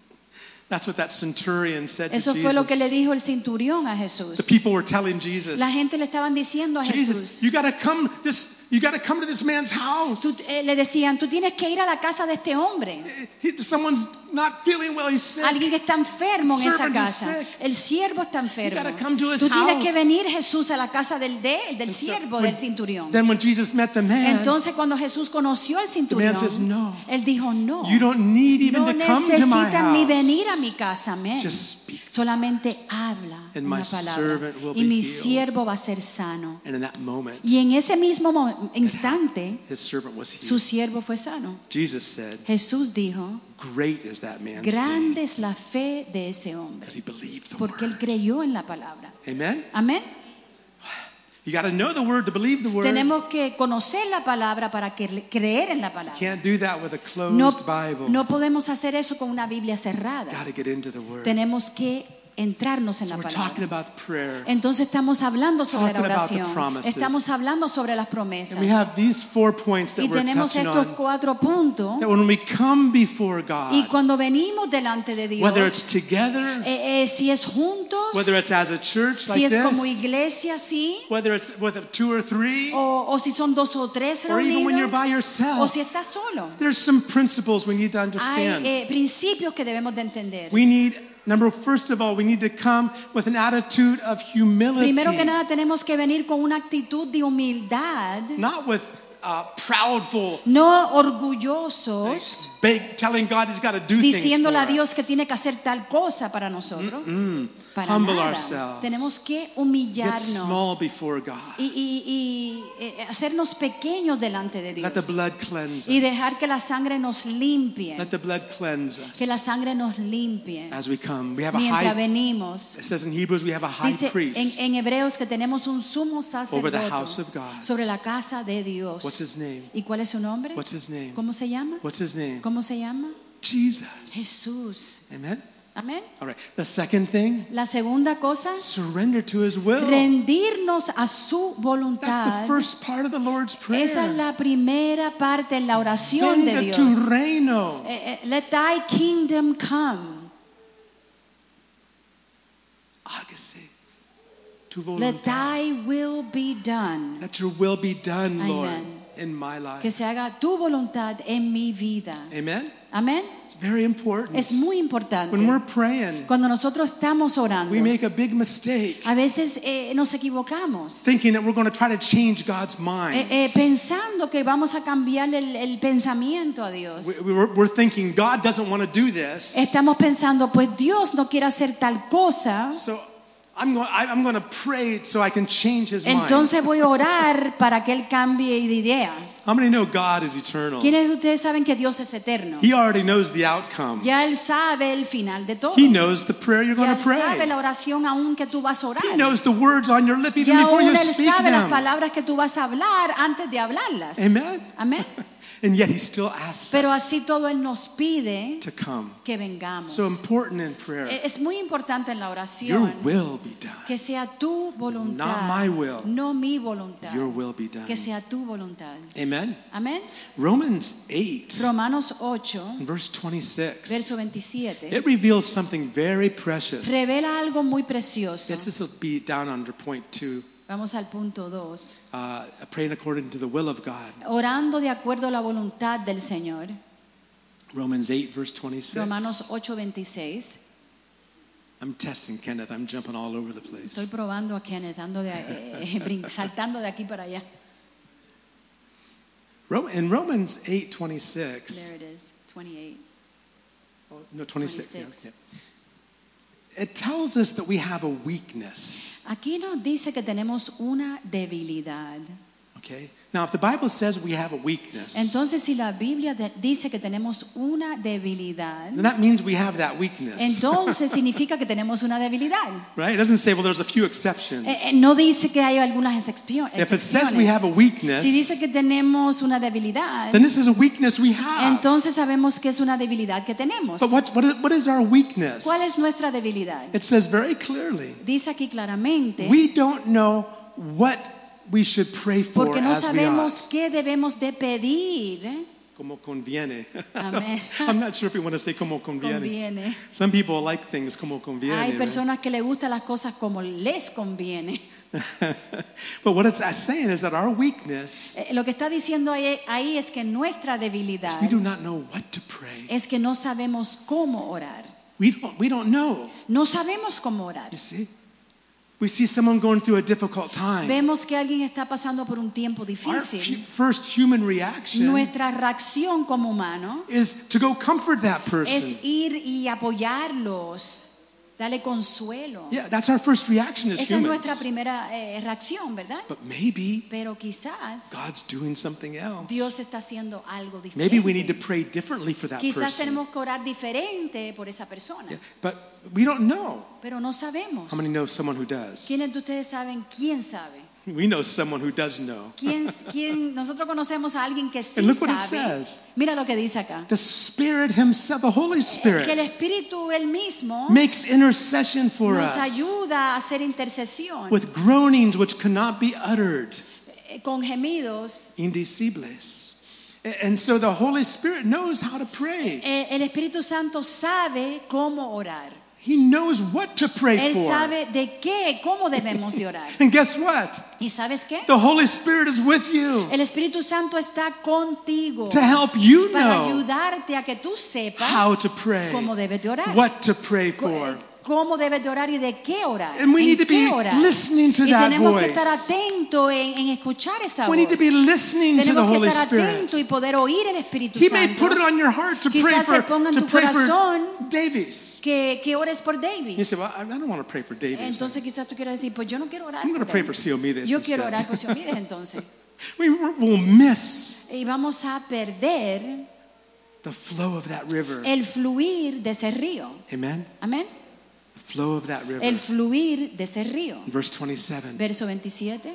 That's what that centurion said Eso to fue lo que le Jesus. dijo el centurión a Jesús. The people were telling Jesus, La gente le estaban diciendo a Jesus, Jesús. you got to come this. You got to come to this man's house. Tú- eh, le decían, tú tienes que ir a la casa de este hombre. He- someone's not feeling well. He's sick. Alguien que está enfermo en esa Servant is casa. sick. El siervo está enfermo. gotta come to his Tú tienes house. que venir, Jesús, a la casa del de él, del And so siervo, when- del centurión. Then when Jesus met the man, Entonces cuando Jesús conoció al centurión, says, "No. él dijo, no, you don't need even no to come to my necesitan ni house. venir a mi casa, amén. Just speak. Solamente habla And una my palabra servant will y be mi healed." siervo va a ser sano. And in that moment, Y en ese mismo mo- instante, his servant was healed. su siervo fue sano. Jesus said, Jesús dijo, "Great is that man's grande faith es la fe de ese hombre, because he believed the porque él word." creyó en la palabra. Amen. Amén. You got to know the word to believe the word. Tenemos que conocer la palabra para que- creer en la palabra. Can't do that with a closed No, Bible. no podemos hacer eso con una Biblia cerrada. Got to get into the word. Tenemos que entrarnos en So la we're talking palabra. about prayer. Entonces estamos hablando sobre la Talking about the oración. promises. Estamos hablando sobre las promesas. And we have these four points that Y we're tenemos touching estos on. cuatro puntos. That when we come before Y God, cuando venimos delante de Dios, whether it's together, eh, eh, si es juntos, whether it's as a church si like es como this, iglesia, sí, whether it's with two or three, o, o si son dos o tres or even when you're reunidos, by o yourself, si estás solo. there's some principles we need to Hay understand. eh, principios que debemos de entender. We need, number first of all, we need to come with an attitude of humility. Primero que nada tenemos que venir con una actitud de humildad, Not with uh, proudful, no orgullosos, big, telling God He's got to do things diciéndole for a Dios us. que tiene que hacer tal cosa para nosotros. Para Humble nada. ourselves. Tenemos que Get humillarnos small before God. y, y- y, eh, hacernos pequeños delante de Dios Let the blood cleanse y us. dejar que la sangre nos limpie, Let the blood cleanse que la us sangre nos limpie as we come. We have a mientras high. venimos. It says in Hebrews we have a high Dice en, priest en Hebreos que tenemos un sumo over the house sacerdote of God. sobre la casa de Dios. What's his name? ¿Y cuál es su nombre? What's his name? ¿Cómo se llama? What's his name? ¿Cómo se llama? Jesus. Jesús. Amen. Amén. All right. The second thing, La segunda cosa, surrender to His will. rendirnos a su That's voluntad. the first part of the Lord's prayer. Esa es la primera parte en la oración de Venga Dios. tu reino. Eh, eh, Let thy kingdom come. Hágase tu Let voluntad. thy will be done. Let your will be done, Lord. Amen. in my life. Que se haga tu voluntad en mi vida. Amen? Amén. It's very important. Es muy importante. When we're praying, Cuando nosotros estamos orando, we make a big mistake a veces eh, nos equivocamos. thinking that we're going to try to change God's mind. Eh, eh, pensando que vamos a cambiar el, el pensamiento a Dios. We, we- we're, we're thinking God doesn't want to do this. Estamos pensando, pues Dios no quiere hacer tal cosa, So I'm going, I, I'm going to pray so I can change his mind. entonces voy a orar para que Él cambie de idea. How many know God is eternal? ¿Quiénes de ustedes saben que Dios es eterno? He already knows the outcome. Ya Él sabe el final de todo. He knows the prayer you're going Ya to Él sabe pray. la oración aún que tú vas a orar. He knows the words on your lip even Ya before aún you Él speak sabe las them. palabras que tú vas a hablar antes de hablarlas. Amen? Amén. And yet he still asks Pero us así todo Él nos pide to come. que vengamos. So important in prayer. Eh, Es muy importante en la Your oración will be done. que sea tu voluntad, Not my will. no mi voluntad. Your will be done. Que sea tu voluntad. Amen? Amén. Romans eight, Romanos ocho, verse twenty-six. verso veintisiete, It reveals something very precious. revela algo muy precioso. It's, this will be down under point two. Vamos al punto dos. Uh, praying according to the will of God. Orando de acuerdo a la voluntad del Señor. Romans eight, verse twenty-six. Romanos ocho, veintiséis. I'm testing Kenneth. I'm jumping all over the place. Estoy probando a Kenneth, ando de, eh, brin- saltando de aquí para allá. Ro- In Romans eight, twenty-six. There it is, twenty-eight. Oh, no, twenty-six. yeah, twenty-six. yeah. It tells us that we have a weakness. Aquí nos dice que tenemos una debilidad. Okay? Now, if the Bible says we have a weakness, Entonces, si la Biblia de- dice que tenemos una debilidad, then that means we have that weakness. entonces significa que tenemos una debilidad. Right? It doesn't say, well, there's a few exceptions. Eh, eh, no dice que hay algunas excepcio- If it says we have a excepciones. weakness, Si dice que tenemos una debilidad, then this is a weakness we have. entonces sabemos que es una debilidad que tenemos. But what, what, is- what is our weakness? ¿Cuál es nuestra debilidad? It says very clearly, Dice aquí claramente, we don't know what we should pray for porque no as we sabemos ought. qué debemos de pedir. Como conviene. Amén. I'm not sure if we want to say como conviene. Conviene. Some people like things como conviene. Hay right? personas que les gustan las cosas como les conviene. But what it's saying is that our weakness Eh, Lo que está diciendo ahí, ahí es que nuestra is debilidad we do not know what to pray. es que no sabemos cómo orar. We don't, we don't know. No sabemos cómo orar. You see? We see someone going through a difficult time. Vemos que alguien está pasando por un tiempo Our difícil. f- first human reaction Nuestra reacción como humano is to go comfort that person. es ir y apoyarlos, darle consuelo. Yeah, that's our first reaction as Esa es nuestra humans. primera eh, reacción, ¿verdad? But maybe Pero quizás God's doing something else. Dios está haciendo algo Maybe we need to diferente. pray differently for that Quizás person. tenemos que orar diferente por esa persona, Yeah, but we don't know. pero no sabemos. How many know someone who does? ¿Quiénes de ustedes saben quién sabe? We know someone who does know. ¿Quién, quién? Nosotros conocemos a alguien que sí And look what it sabe. says. Mira lo que dice acá. The Spirit Himself, the Holy Que el Spirit, Espíritu él mismo makes intercession for nos us ayuda a hacer intercesión with groanings which cannot be uttered, eh, con gemidos. indecibles. A- And so the Holy Spirit knows how to pray. Eh, El Espíritu Santo sabe cómo orar. He knows what to pray Él for. sabe de qué, cómo debemos de orar. And guess what? ¿Y sabes qué? The Holy Spirit is with you El Espíritu Santo está contigo to help you para know ayudarte a que tú sepas how to pray, cómo debes de orar. what to pray Co- eh, for. Cómo debes de orar y de qué orar. And we en need to qué be orar. listening to y that tenemos voice. que estar atentos en, en escuchar esa We voz. need to be listening to the Tenemos que Holy estar Spirit. atentos y poder oír el Espíritu He may Santo. put it on your heart to pray Quizás for, se ponga en to tu pray for corazón Davies. que, que ores por You Davis. say, well, I I don't want to pray for Davies. Entonces quizás tú quieras decir, pues yo no quiero orar I'm going to por pray él. for Siomides Yo quiero instead. orar por Siomides entonces. We will miss Y vamos a perder the flow of that river. el fluir de ese río. Amen? Amén. The flow of that river. El fluir de ese río. Verse twenty-seven. Verso veintisiete.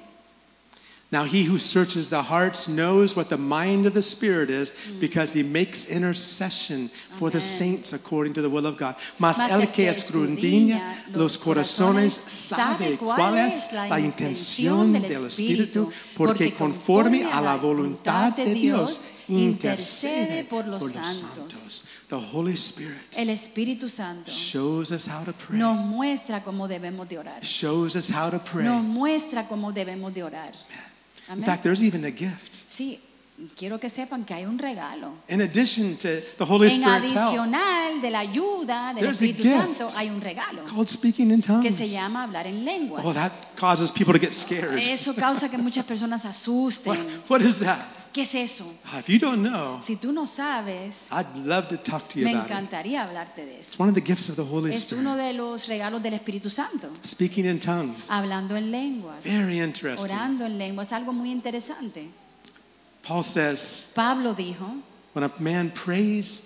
Now he who searches the hearts knows what the mind of the Spirit is, because he makes intercession for the Amen. saints according to the will of God. Mas Mas el que escudriña los corazones sabe cuál es la intención del Espíritu, porque conforme a la voluntad de Dios intercede por los santos. The Holy Spirit El Espíritu Santo shows us how to pray. nos muestra cómo debemos de orar. Shows us how to pray. Nos muestra cómo debemos de orar. In Amén. fact, there's even a gift. Sí, quiero que sepan que hay un regalo. In addition to the Holy En Spirit's help, adicional de la ayuda del There's a Espíritu gift Santo hay un regalo called speaking in tongues. que se llama hablar en lenguas. Oh, that causes people to get scared. Eso causa que muchas personas se What, asusten. what is that? ¿Qué es eso? Uh, If you don't know, Si tú no sabes, I'd love to talk to you me about it. encantaría hablarte de eso. It's one of the gifts of the Holy Es uno Spirit. de los regalos del Espíritu Santo. Speaking in tongues. Hablando en lenguas, Very interesting. orando en lenguas, algo muy interesante. Paul says, Pablo dijo, when a man prays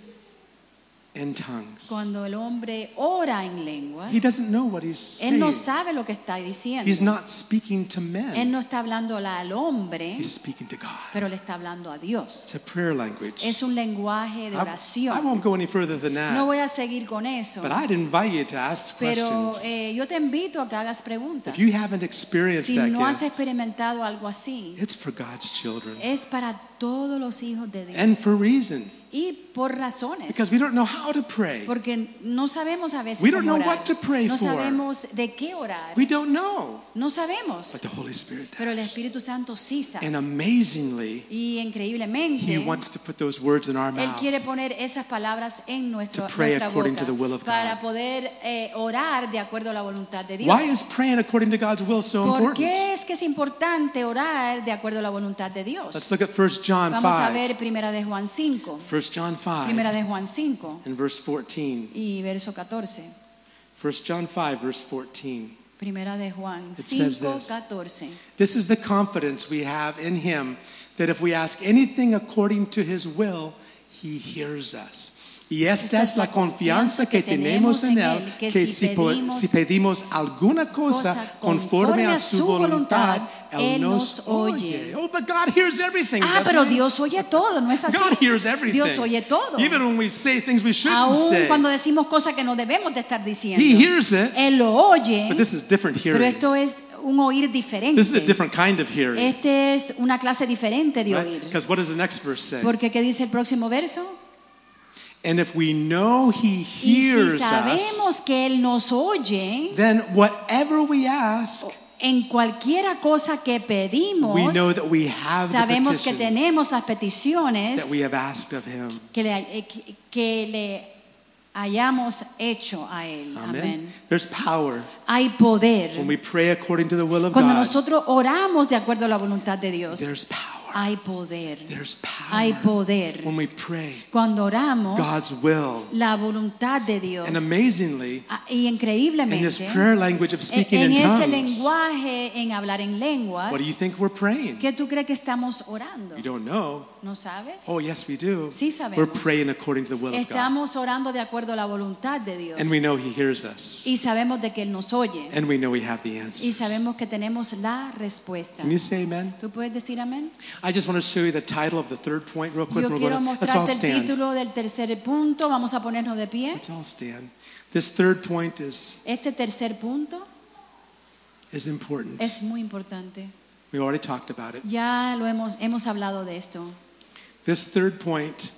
in tongues, cuando el hombre ora en lenguas, he doesn't know what he's él no saying. sabe lo que está diciendo. He's not speaking to Él men. no está hablando al hombre, He's speaking to God. pero le está hablando a Dios. It's a prayer language. Es un lenguaje de I, I oración. won't go any further than No that. voy a seguir con eso, But I'd invite you to ask pero questions. eh, yo te invito a que hagas preguntas. If you haven't experienced Si that no has gift, experimentado algo así, it's for God's children. es para todos los hijos de Dios. And for reason. Y por razones. Because we don't know how to pray. Porque no sabemos a veces We don't cómo know orar. what to pray No for. sabemos de qué orar. We don't know. No sabemos. But the Holy Spirit Pero el does. Espíritu Santo sí sabe. And amazingly, Y He increíblemente, wants to put those words in our Él mouth. quiere poner esas palabras en nuestro, To pray nuestra according boca to the will of God. para poder eh, orar de acuerdo a la voluntad de Dios. Why is praying according to God's will so ¿Por important? qué es que es importante orar de acuerdo a la voluntad de Dios? Let's look at First John Vamos a five. ver Primera de Juan cinco. First John Primera five de Juan cinco and verse fourteen. y verso catorce. First John five verse fourteen. Primera de Juan It says cinco, this. catorce. This is the confidence we have in Him, that if we ask anything according to His will, He hears us. Y esta es la confianza que tenemos en Él, que si, po- si pedimos alguna cosa conforme a su voluntad, Él nos oye. Oh, but God hears everything, Ah, doesn't pero He? Dios oye todo, ¿no es así? God hears everything. Dios oye todo. Even when we say things we shouldn't Aún say, cuando decimos cosas que no debemos de estar diciendo. He hears it. Él lo oye, But this is different pero hearing. esto es un oír diferente. This is a different kind of hearing. Este es una clase diferente de oír. Because what does the next verse say? Porque ¿qué dice el próximo verso? And if we know He Y si hears us, sabemos que Él nos oye, then whatever we ask, en cualquiera cosa que pedimos, we know that we have the sabemos que petitions tenemos las peticiones that we have asked of Him. que le, eh, que- que le hayamos hecho a Él. Amen. Amén. There's power Hay poder. when we pray according to the will of Cuando God. nosotros oramos de acuerdo a la voluntad de Dios, There's power. hay poder. There's power Hay poder. when we pray Cuando oramos God's will. la voluntad de Dios. And amazingly, Ah, y in increíblemente, this prayer language of speaking en in ese tongues, lenguaje, en hablar en lenguas, what do you think we're praying? ¿qué tú crees que estamos orando? You don't know. ¿No sabes? Oh, yes, we do. Sí sabemos. We're praying according to the will of God. Estamos orando de acuerdo a la voluntad de Dios. And we know He hears us. Y sabemos de que Él nos oye. And we know we have the Y answers. sabemos que tenemos la respuesta. Can you say amen? ¿Tú puedes decir amén? I just want to show you the title of the third point real quick. Yo We're quiero gonna- let's all mostrarte el stand. título del tercer punto. Vamos a ponernos de pie. Let's all stand. This third point is, Este tercer punto is important. es muy importante. We already talked about it. Ya lo hemos, hemos hablado de esto. This third point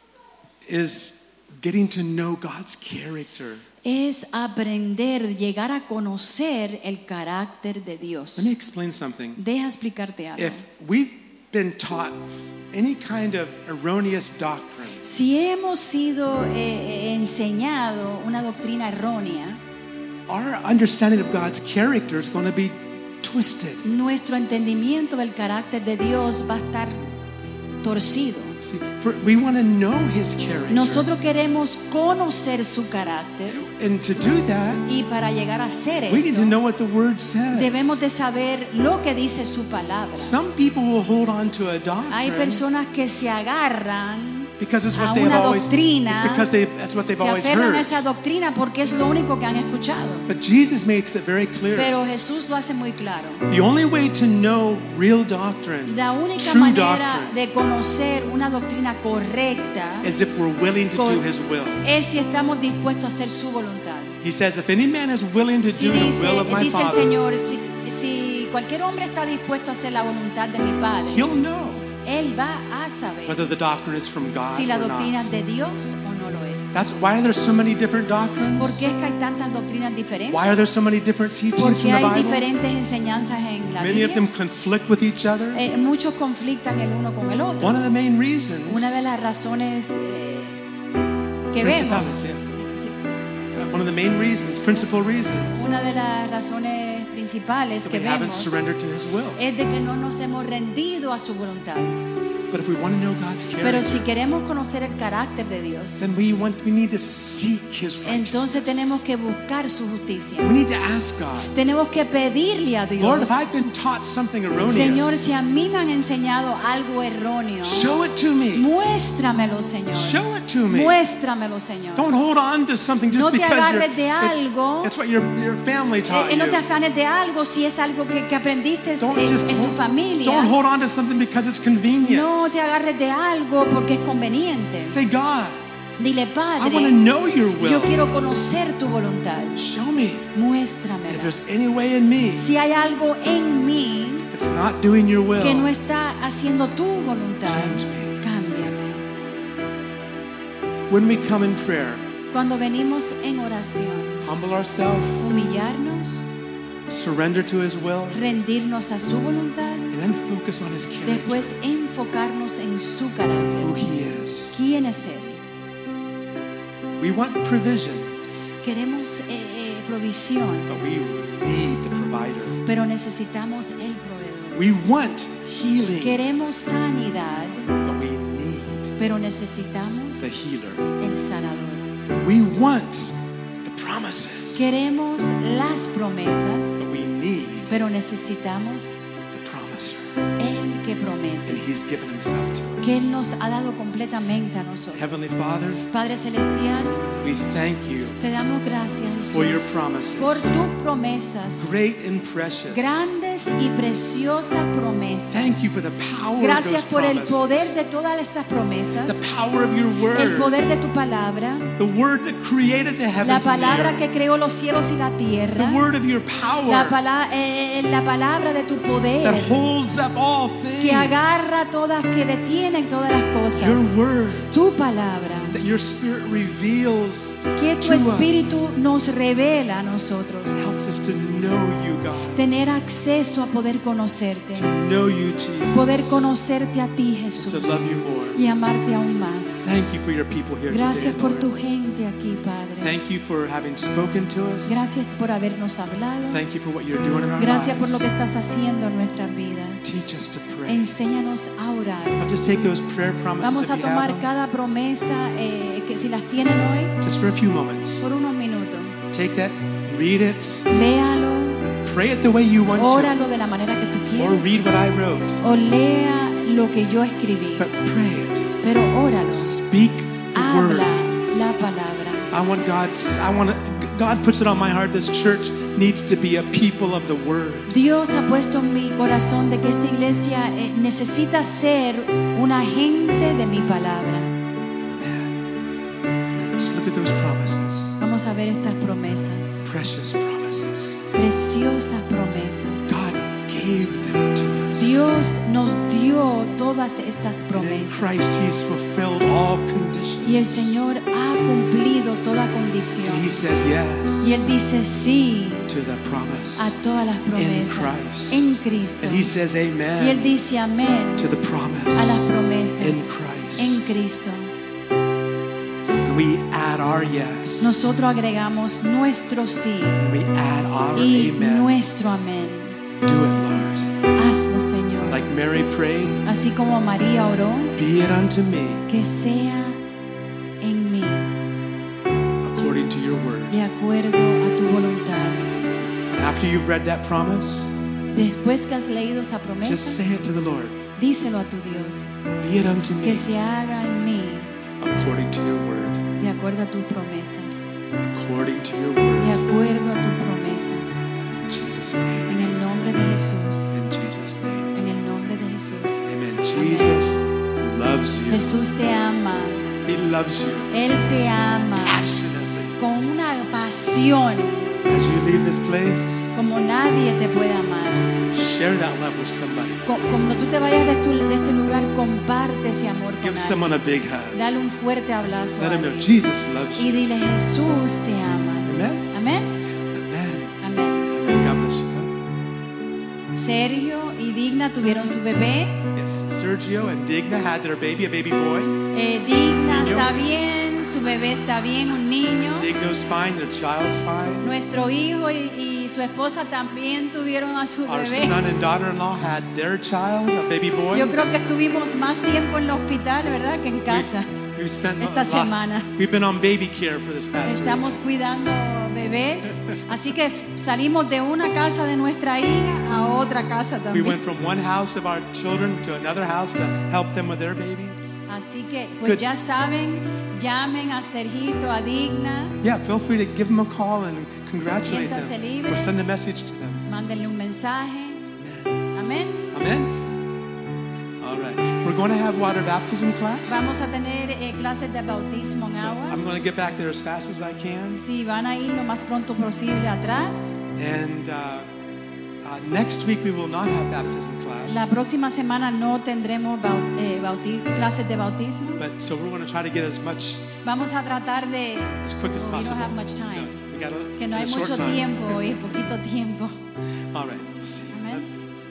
is getting to know God's character. Es aprender, llegar a conocer el carácter de Dios. Let me explain something. Deja explicarte algo. If we've been taught any kind of erroneous doctrine, Si hemos sido eh, enseñado una doctrina errónea, our understanding of God's character is going to be twisted. nuestro entendimiento del carácter de Dios va a estar torcido. See, for, we want to know His character. Nosotros queremos conocer su carácter And to do that, y para llegar a hacer we need to know esto what the Word says. debemos de saber lo que dice su palabra. Some people will hold on to a Hay doctrine personas que se agarran, because it's a what they've una always doctrina, it's because they that's what they've se always aferran a heard. esa doctrina porque es lo único que han escuchado. But Jesus makes it very clear. Pero Jesús lo hace muy claro. The only way to know real doctrine, La única true manera doctrine, de conocer una doctrina correcta is if we're willing to Con- do His will. es si estamos dispuestos a hacer su voluntad. He says, if any man is willing to Si do the dice, will of my dice el Father, Señor, si, si cualquier hombre está dispuesto a hacer la voluntad de mi Padre, he'll know él va a saber whether the doctrine is from God si la or doctrina not. es de Dios o no lo es. That's why are there so many different ¿Por doctrines? qué es que hay tantas doctrinas diferentes? Why are there so many different ¿Por teachings qué from the hay Bible? diferentes enseñanzas en la Many of them Biblia? conflict with each other. Eh, muchos conflictan el uno con el otro. One of the main reasons, Una de las razones eh, que vemos, principales, yeah. sí, Uh, one of the main reasons, principal reasons, una de las razones principales that que we haven't vemos surrendered to His will. es de que no nos hemos rendido a su voluntad. But if we want to know God's Pero si character, queremos conocer el carácter de Dios, then we want we need to seek His entonces tenemos righteousness. que buscar su justicia. We need to ask God, Tenemos que pedirle a Lord, Dios, if I've been taught something Señor, erroneous, si a mí me han enseñado algo erróneo, show it to me. muéstramelo, Señor. Show it to me. Muéstramelo, Señor. Don't hold on to something just No te because you're, agarres de algo. it- it's what your, your family Eh, taught eh, no you. te afanes de algo si es algo que, que aprendiste Don't en, just en tu hold, familia. don't hold on to something because it's convenient. No te agarres de algo porque es conveniente. Say, God, Dile, I want to Padre, know your will. yo quiero conocer tu voluntad. Show me. If Muéstramela. there's any way in me Si hay algo en mí that's not doing your will, que no está haciendo tu voluntad, change me. cámbiame. When we come in prayer, Cuando venimos en oración, humble ourselves, humillarnos, surrender to His will, rendirnos a su voluntad, and then focus on His character, después enfocarnos en su who carácter. He is. ¿Quién es Él? We want provision, Queremos eh, eh, provisión, but we need the provider. pero necesitamos el proveedor. We want healing, Queremos sanidad, but we need pero necesitamos the healer. el sanador. We want the promises, Queremos las promesas, but we need pero necesitamos the promiser. el que And promete, He's given Himself to que us. Él nos ha dado completamente a nosotros. Heavenly Father, Padre Celestial, we thank you te damos gracias, for your Jesús, promises, por tus promesas, great and precious. grandes y preciosas promesas. Thank you for the power Gracias of por those el promises, poder de todas estas promesas, the power of your el word, poder de tu palabra, the word that created the la heavens and the palabra earth, que creó los cielos y la the tierra, word of your la, power pala- eh, la palabra de tu that poder holds up all que things, agarra todas, que detienen todas las your cosas. word Tu palabra, that your spirit reveals que tu to espíritu us, nos revela a nosotros. helps us to know you, God, Tener acceso a poder conocerte, to know you, Jesus, poder conocerte a ti, to Jesús, love you more. y amarte aún más. Thank you for your people here Gracias today, por Lord. tu gente aquí, Padre. Thank you for having spoken to us. Gracias por habernos hablado. Thank you for what you're doing in our Gracias por lives. lo que estás haciendo en nuestras vidas. Teach us to pray. Enséñanos a orar. I'll just take those prayer promises Vamos a if you have tomar them, cada promesa eh, que si las tienen hoy just for a few moments. por unos minutos. Take that, read it, Léalo, pray it the way you want to, óralo de la manera que tú or read quieres, what I wrote, o lea lo que yo escribí, but pray it. pero óralo, Speak the habla word. la palabra. I want God. I want to, God puts it on my heart. This church needs to be a people of the word. Dios ha puesto en mi corazón de que esta iglesia eh, necesita ser un agente de mi palabra. Man, just look at those promises, Vamos a ver estas promesas, precious promises. preciosas promesas. God gave them to us. Dios nos dio todas estas And in promesas Christ, He's fulfilled all conditions. y el Señor ha cumplido toda condición. And He says yes Y Él dice sí to the promise. a todas las promesas Christ. en Cristo. And He says Y Él amen dice amén to the promise a las promesas in Christ. en Cristo. And we add our yes. Nosotros agregamos nuestro sí And we add our y amen. nuestro amén. Do it, Lord. Hazlo, Señor. Like Mary prayed, Así como María oró, be it unto me que sea en mí according to your word. de acuerdo a tu voluntad. After you've read that promise, Después que has leído esa just promesa, say it to the Lord. díselo a tu Dios, Be it unto que me se haga en mí according to your word. de acuerdo a tus promesas, According to your de word. acuerdo a tus promesas. In Jesus' name. En el nombre de Jesús, In Jesus' name. en el nombre de Jesús. Amen. Jesus loves you. Jesús te ama, He loves you Él te ama passionately. con una pasión As you leave this place, como nadie te puede amar. share that love with somebody. Co- Cuando tú te vayas de, tu- de este lugar, comparte ese amor con Give someone a alguien. big hug. Dale un fuerte abrazo Let a them know alguien. Jesus loves Y you. dile, Jesús te ama. Amen? Amén. Amen. Amén. Amen. God bless you. Sergio y Digna tuvieron su bebé. Yes, Sergio and Digna had their baby, a baby boy. Eh, Digna Niño. está bien, su bebé está bien, un niño. Digno's fine, their child's fine. Nuestro hijo y, y su esposa también tuvieron a su Our bebé. son and daughter-in-law had their child, a baby boy. Yo creo que estuvimos más tiempo en el hospital, ¿verdad?, que en casa. We've, we've spent Esta a lot- semana. We've been on baby care for this past week. Estamos cuidando bebés. Así que salimos de una casa de nuestra hija a otra casa We también. went from one house of our children to another house to help them with their baby. Así que, pues Good. ya saben, llamen a Sergito, a Digna, Yeah, feel free to give them a call and congratulate Siéntanse them. Or libres. send a message to them. mándenle un mensaje. Amén. Amen? All right. We're going to have water baptism class. Vamos a tener eh, clases de bautismo en So agua. I'm going to get back there as fast as I can. Sí, van a ir lo más pronto posible atrás. And uh, uh, next week we will not have baptism class. La próxima semana no tendremos bau- eh, bauti- clases de bautismo. But so we're going to try to get as much, Vamos a tratar de... as quick as Oh, we don't possible. have much time. No, we got a, Que no a hay short mucho time. tiempo y poquito tiempo. All right. We'll see. Amén.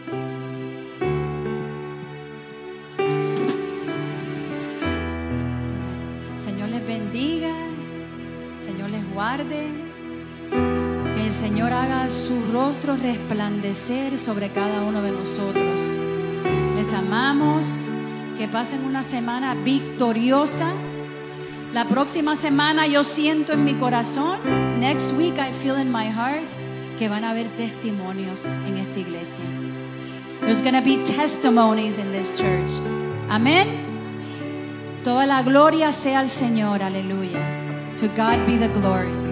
Señor les bendiga, Señor les guarde, que el Señor haga su rostro resplandecer sobre cada uno de nosotros. Les amamos, que pasen una semana victoriosa. La próxima semana yo siento en mi corazón, next week I feel in my heart, que van a haber testimonios en esta iglesia. There's going to be testimonies in this church. Amén. Toda la gloria sea al Señor, aleluya. To God be the glory.